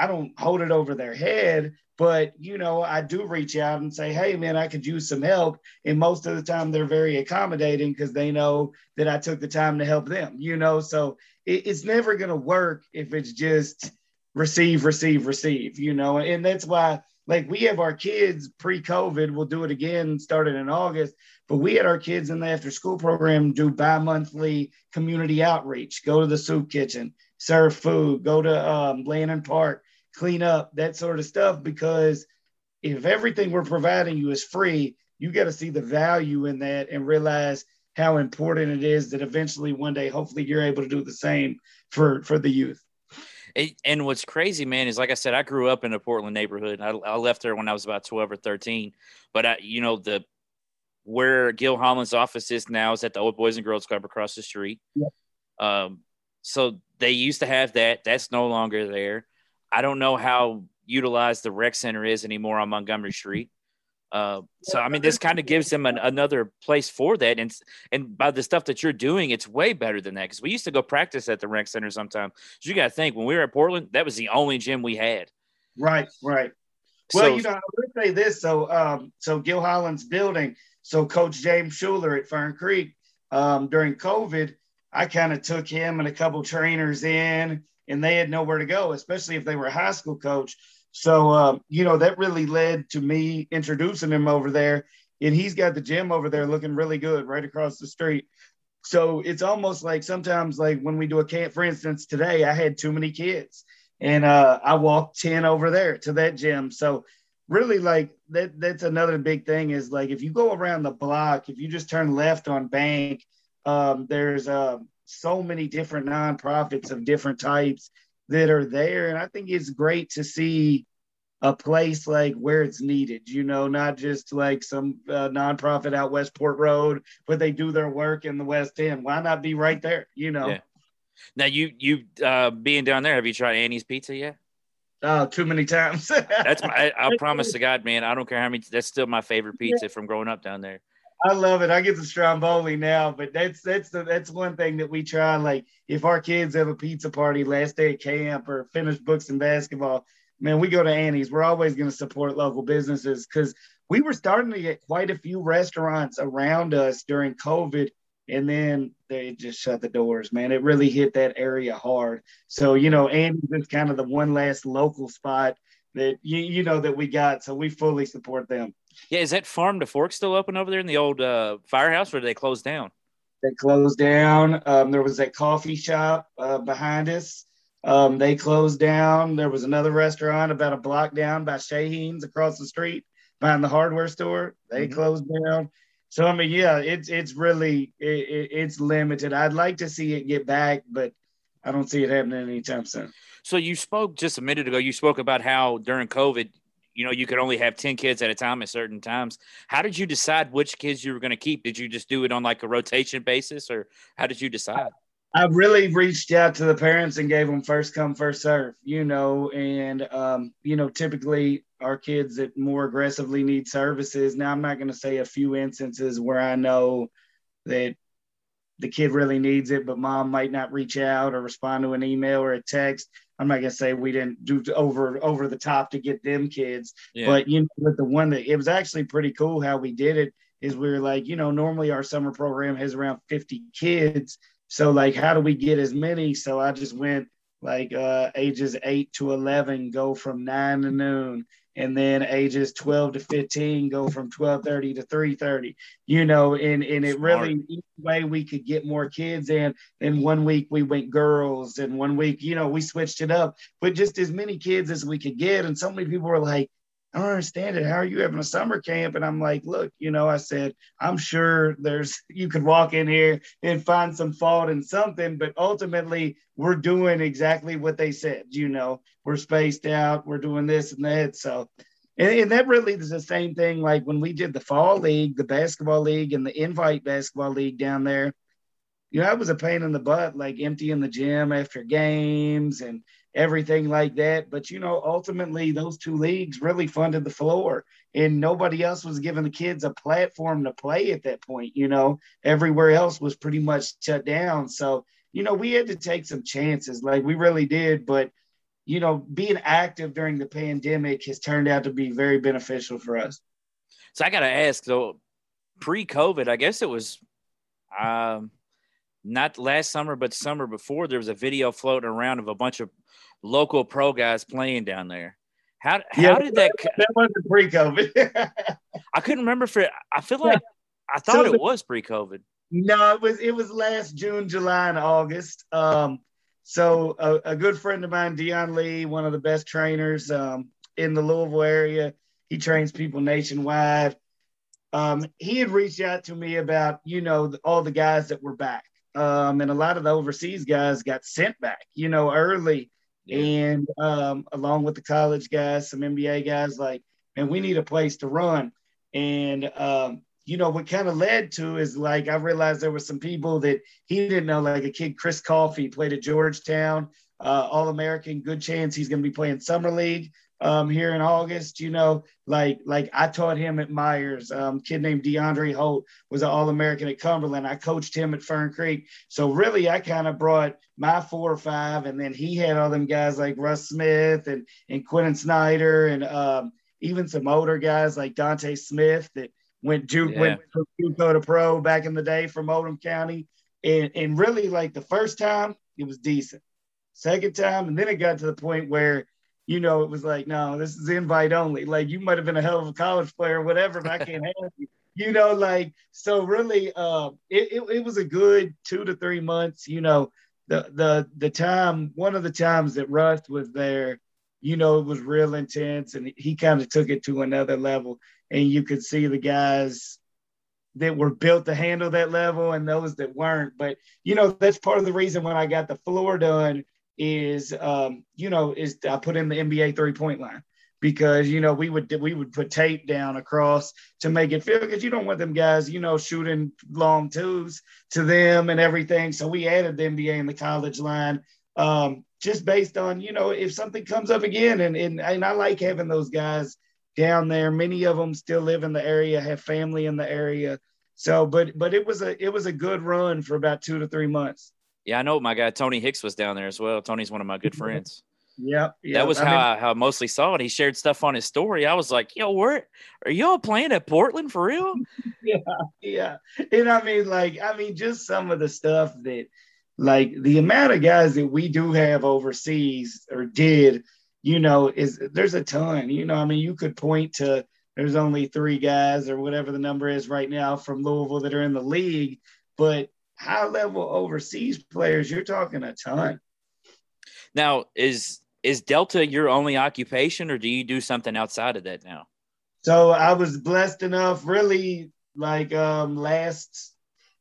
I don't hold it over their head, but, you know, I do reach out and say, hey, man, I could use some help. And most of the time they're very accommodating because they know that I took the time to help them, you know. So it, it's never going to work if it's just receive, receive, receive, you know. And that's why, like, we have our kids pre-COVID, we'll do it again starting in August, but we had our kids in the after school program do bi-monthly community outreach, go to the soup kitchen, serve food, go to um, Landon Park, clean up, that sort of stuff. Because if everything we're providing you is free, you got to see the value in that and realize how important it is that eventually one day, hopefully you're able to do the same for, for the youth. It, and what's crazy, man, is like I said, I grew up in a Portland neighborhood. I, I left there when I was about twelve or thirteen. But, I, you know, the where Gil Holland's office is now is at the old Boys and Girls Club across the street. Yep. Um, so they used to have that. That's no longer there. I don't know how utilized the rec center is anymore on Montgomery Street. Uh, so, I mean, this kind of gives them an, another place for that. And and by the stuff that you're doing, it's way better than that. Because we used to go practice at the rec center sometimes. So you got to think, when we were at Portland, that was the only gym we had. Right, right. Well, So, you know, I would say this. So, um, so Gil Holland's building, so Coach James Schuler at Fern Creek, um, during COVID, I kind of took him and a couple trainers in, and they had nowhere to go, especially if they were a high school coach. So, um, you know, that really led to me introducing him over there. And he's got the gym over there looking really good right across the street. So it's almost like sometimes, like when we do a camp, for instance, today I had too many kids and uh, I walked ten over there to that gym. So really, like that, that's another big thing is like if you go around the block, if you just turn left on Bank, um, there's uh, so many different nonprofits of different types that are there. And I think it's great to see a place like where it's needed, you know, not just like some uh, nonprofit out Westport Road, but they do their work in the West End. Why not be right there, you know? yeah. Now, you, you uh, being down there, have you tried Annie's Pizza yet? Oh, too many times. That's my, I, I promise to God, man, I don't care how many, that's still my favorite pizza yeah. from growing up down there. I love it. I get the Stromboli now, but that's that's the that's one thing that we try. Like if our kids have a pizza party last day of camp or finish books and basketball, man, we go to Annie's. We're always going to support local businesses because we were starting to get quite a few restaurants around us during COVID, and then they just shut the doors, man. It really hit that area hard. So, you know, Annie's is kind of the one last local spot that, you, you know, that we got. So we fully support them. Yeah, is that Farm to Fork still open over there in the old uh, firehouse, or did they close down? They closed down. Um, there was that coffee shop uh, behind us. Um, they closed down. There was another restaurant about a block down by Shaheen's across the street behind the hardware store. They mm-hmm. closed down. So, I mean, yeah, it's it's really it, it, it's limited. I'd like to see it get back, but I don't see it happening anytime soon. So you spoke just a minute ago. You spoke about how during COVID, you know, you could only have ten kids at a time at certain times. How did you decide which kids you were going to keep? Did you just do it on like a rotation basis, or how did you decide? I really reached out to the parents and gave them first come, first serve, you know, and, um, you know, typically our kids that more aggressively need services. Now, I'm not going to say a few instances where I know that the kid really needs it, but mom might not reach out or respond to an email or a text. I'm not going to say we didn't do over, over the top to get them kids, yeah. But, you know, with the one that it was actually pretty cool how we did it is we were like, you know, normally our summer program has around fifty kids. So, like, how do we get as many? So I just went, like, uh, ages eight to eleven go from nine to noon. And then ages twelve to fifteen go from twelve thirty to three thirty, you know, and, and it Smart. really, each way we could get more kids in. And one week we went girls, and one week, you know, we switched it up. But just as many kids as we could get. And so many people were like, I don't understand it. How are you having a summer camp? And I'm like, look, you know, I said, I'm sure there's, you could walk in here and find some fault in something, but ultimately we're doing exactly what they said. You know, we're spaced out, we're doing this and that. So, and, and that really is the same thing. Like when we did the fall league, the basketball league and the invite basketball league down there, you know, I was a pain in the butt, like emptying the gym after games and everything like that. But, you know, ultimately those two leagues really funded the floor, and nobody else was giving the kids a platform to play at that point. You know, everywhere else was pretty much shut down. So, you know, we had to take some chances, like we really did. But you know, being active during the pandemic has turned out to be very beneficial for us. So I got to ask, though, pre-COVID, I guess it was um, not last summer, but summer before, there was a video floating around of a bunch of local pro guys playing down there. How how yeah, did that? That wasn't pre-COVID. I couldn't remember if it. I feel like I thought so the, it was pre-COVID. No, it was it was last June, July, and August. Um, so a, a good friend of mine, Dion Lee, one of the best trainers um, in the Louisville area, he trains people nationwide. Um, he had reached out to me about, you know, all the guys that were back. Um, and a lot of the overseas guys got sent back, you know, early. Yeah. And um, along with the college guys, some N B A guys, like, man, we need a place to run. And, um, you know, what kind of led to is, like, I realized there were some people that he didn't know, like a kid, Chris Coffey, played at Georgetown, uh, All-American, good chance he's going to be playing Summer League um, here in August. You know, like, like I taught him at Myers. Um, kid named DeAndre Holt was an All-American at Cumberland. I coached him at Fern Creek. So really, I kind of brought my four or five, and then he had all them guys like Russ Smith and, and Quentin Snyder, and um, even some older guys like Dante Smith that went Duke, yeah. went from JUCO to pro back in the day from Oldham County. And, and really, like, the first time, it was decent. Second time, and then it got to the point where, you know, it was like, no, this is invite only. Like, you might have been a hell of a college player or whatever, but I can't have you. You know, like, so really, uh, it, it, it was a good two to three months. You know, the the the time, one of the times that Russ was there, you know, it was real intense, and he kind of took it to another level. And you could see the guys that were built to handle that level and those that weren't. But, you know, that's part of the reason when I got the floor done is, um, you know, is I put in the N B A three-point line because, you know, we would we would put tape down across to make it feel, because you don't want them guys, you know, shooting long twos to them and everything. So we added the N B A and the college line um, just based on, you know, if something comes up again. And, and, and I like having those guys down there. Many of them still live in the area, have family in the area. So, but but it was a it was a good run for about two to three months. Yeah, I know my guy Tony Hicks was down there as well. Tony's one of my good friends. Yep. yep. That was I how mean, I, how I mostly saw it. He shared stuff on his story. I was like, yo, where are y'all playing at Portland for real? Yeah, yeah. And I mean, like, I mean, just some of the stuff that, like, the amount of guys that we do have overseas or did, you know, is there's a ton. You know, I mean, you could point to there's only three guys or whatever the number is right now from Louisville that are in the league, but high level overseas players, you're talking a ton. Now, is is Delta your only occupation, or do you do something outside of that now? So I was blessed enough, really, like um, last,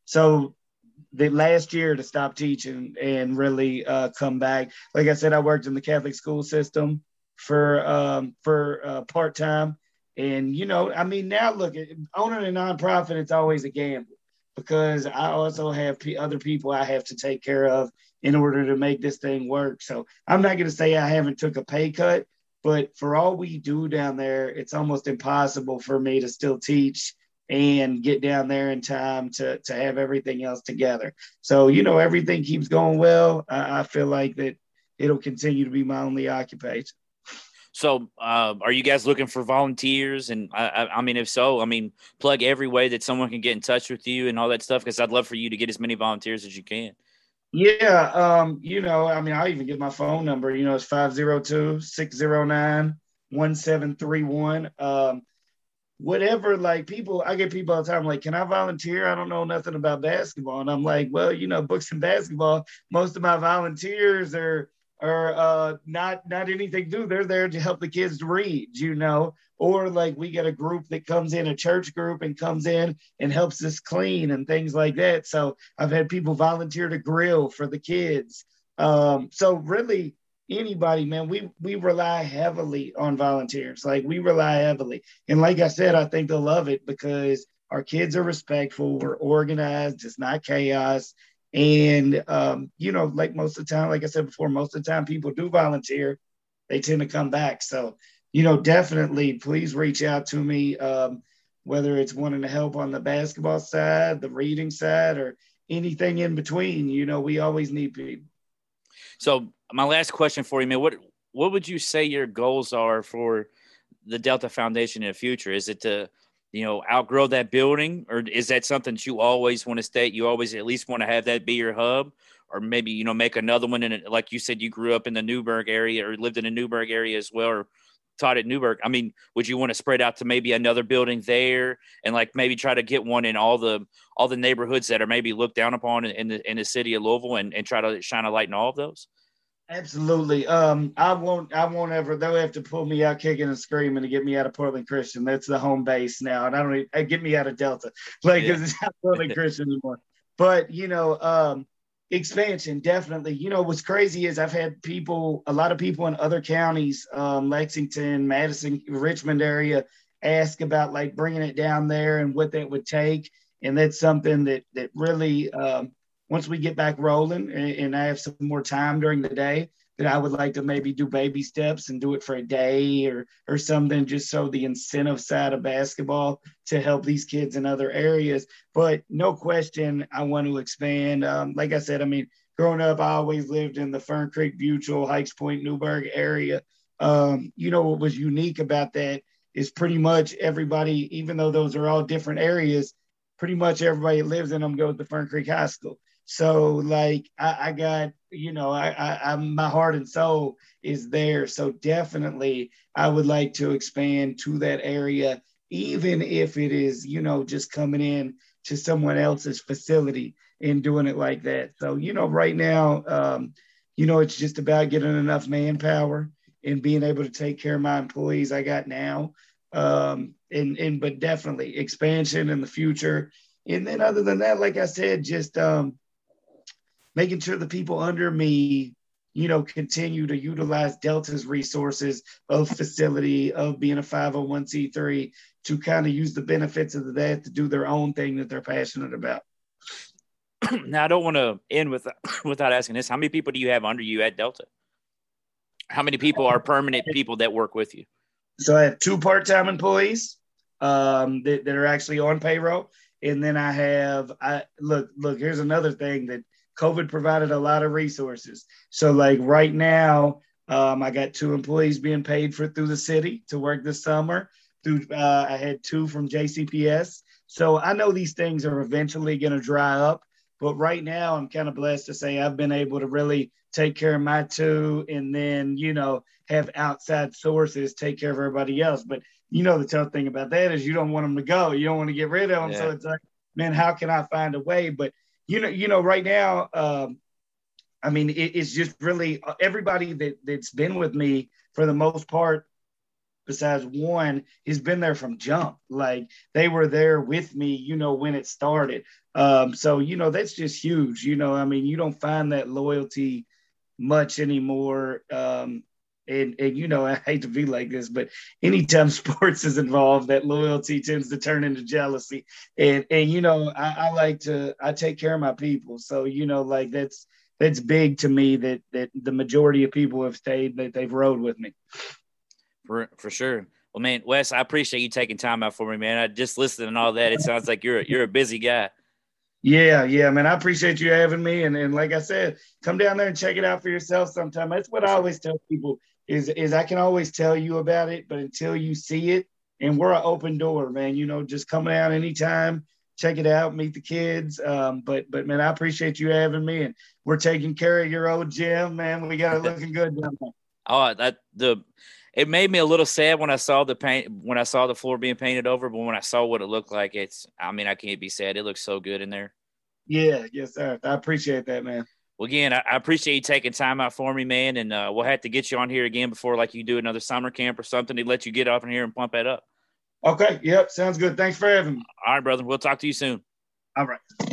so the last year to stop teaching and really uh, come back. Like I said, I worked in the Catholic school system for um, for uh, part time, and you know, I mean, now look, owning a nonprofit, it's always a gamble because I also have p- other people I have to take care of in order to make this thing work. So I'm not going to say I haven't took a pay cut, but for all we do down there, it's almost impossible for me to still teach and get down there in time to, to have everything else together. So, you know, everything keeps going well. I, I feel like that it'll continue to be my only occupation. So uh, are you guys looking for volunteers? And I, I, I mean, if so, I mean, plug every way that someone can get in touch with you and all that stuff, because I'd love for you to get as many volunteers as you can. Yeah. Um, you know, I mean, I'll even get my phone number, you know, it's five oh two, six oh nine, one seven three one. Um, whatever, like people, I get people all the time, like, can I volunteer? I don't know nothing about basketball. And I'm like, well, you know, books and basketball, most of my volunteers are, are uh, not, not anything to do. They're there to help the kids read, you know, or like we get a group that comes in, a church group, and comes in and helps us clean and things like that. So I've had people volunteer to grill for the kids. Um, so really, anybody, man, we we rely heavily on volunteers. Like we rely heavily. And like I said, I think they'll love it because our kids are respectful, we're organized, it's not chaos. And, um, you know, like most of the time, like I said before, most of the time people do volunteer, they tend to come back. So, you know, definitely please reach out to me, um, whether it's wanting to help on the basketball side, the reading side, or anything in between. You know, we always need people. So my last question for you, man, what what would you say your goals are for the Delta Foundation in the future? Is it to, you know, outgrow that building, or is that something that you always want to stay? You always at least want to have that be your hub, or maybe, you know, make another one in it. Like you said, you grew up in the Newburgh area or lived in the Newburgh area as well, or taught at Newburgh. I mean, would you want to spread out to maybe another building there and like maybe try to get one in all the, all the neighborhoods that are maybe looked down upon in the, in the city of Louisville, and, and try to shine a light in all of those? Absolutely. Um, I won't. I won't ever. They'll have to pull me out kicking and screaming to get me out of Portland Christian. That's the home base now, and I don't. Even, get me out of Delta, like because yeah. It's not Portland Christian anymore. But you know, um, expansion definitely. You know, what's crazy is I've had people, a lot of people in other counties, um, Lexington, Madison, Richmond area, ask about like bringing it down there and what that would take, and that's something that that really. Um, Once we get back rolling and, and I have some more time during the day, that I would like to maybe do baby steps and do it for a day or or something, just so the incentive side of basketball to help these kids in other areas. But no question, I want to expand. Um, like I said, I mean, growing up, I always lived in the Fern Creek, Buchel, Hikes Point, Newburgh area. Um, you know, what was unique about that is pretty much everybody, even though those are all different areas, pretty much everybody that lives in them goes to Fern Creek High School. So like I, I got, you know, I, I, I, my heart and soul is there. So definitely I would like to expand to that area, even if it is, you know, just coming in to someone else's facility and doing it like that. So, you know, right now, um, you know, it's just about getting enough manpower and being able to take care of my employees I got now. Um, and, and, but definitely expansion in the future. And then other than that, like I said, just, um, making sure the people under me, you know, continue to utilize Delta's resources of facility, of being a five oh one c three, to kind of use the benefits of that to do their own thing that they're passionate about. Now, I don't want to end with, without asking this. How many people do you have under you at Delta? How many people are permanent people that work with you? So I have two part-time employees um, that, that are actually on payroll. And then I have, I look, look, here's another thing that COVID provided a lot of resources. So like right now, um, I got two employees being paid for through the city to work this summer. Through uh, I had two from J C P S. So I know these things are eventually going to dry up, but right now I'm kind of blessed to say I've been able to really take care of my two, and then, you know, have outside sources take care of everybody else. But you know, the tough thing about that is you don't want them to go. You don't want to get rid of them. Yeah. So it's like, man, how can I find a way? But You know, you know, right now, um, I mean, it, it's just really everybody that, that's been with me for the most part, besides one, has been there from jump. Like they were there with me, you know, when it started. Um, so, you know, that's just huge. You know, I mean, you don't find that loyalty much anymore. Um, and, and, you know, I hate to be like this, but anytime sports is involved, that loyalty tends to turn into jealousy. And, and you know, I, I like to, I take care of my people. So, you know, like that's, that's big to me that, that the majority of people have stayed, that they've rode with me. For, for sure. Well, man, Wes, I appreciate you taking time out for me, man. I just listened and all that. It sounds like you're, you're a busy guy. Yeah, yeah, man. I appreciate you having me. And, and like I said, come down there and check it out for yourself sometime. That's what I always tell people is, is I can always tell you about it, but until you see it, and we're an open door, man, you know, just come down anytime, check it out, meet the kids. Um, but, but man, I appreciate you having me, and we're taking care of your old gym, man. We got it looking good down there. Oh, that the, it made me a little sad when I saw the paint, when I saw the floor being painted over, but when I saw what it looked like, it's, I mean, I can't be sad. It looks so good in there. Yeah. Yes, sir. I appreciate that, man. Well, again, I, I appreciate you taking time out for me, man. And uh, we'll have to get you on here again before, like, you do another summer camp or something to let you get up in here and pump that up. Okay. Yep. Sounds good. Thanks for having me. All right, brother. We'll talk to you soon. All right.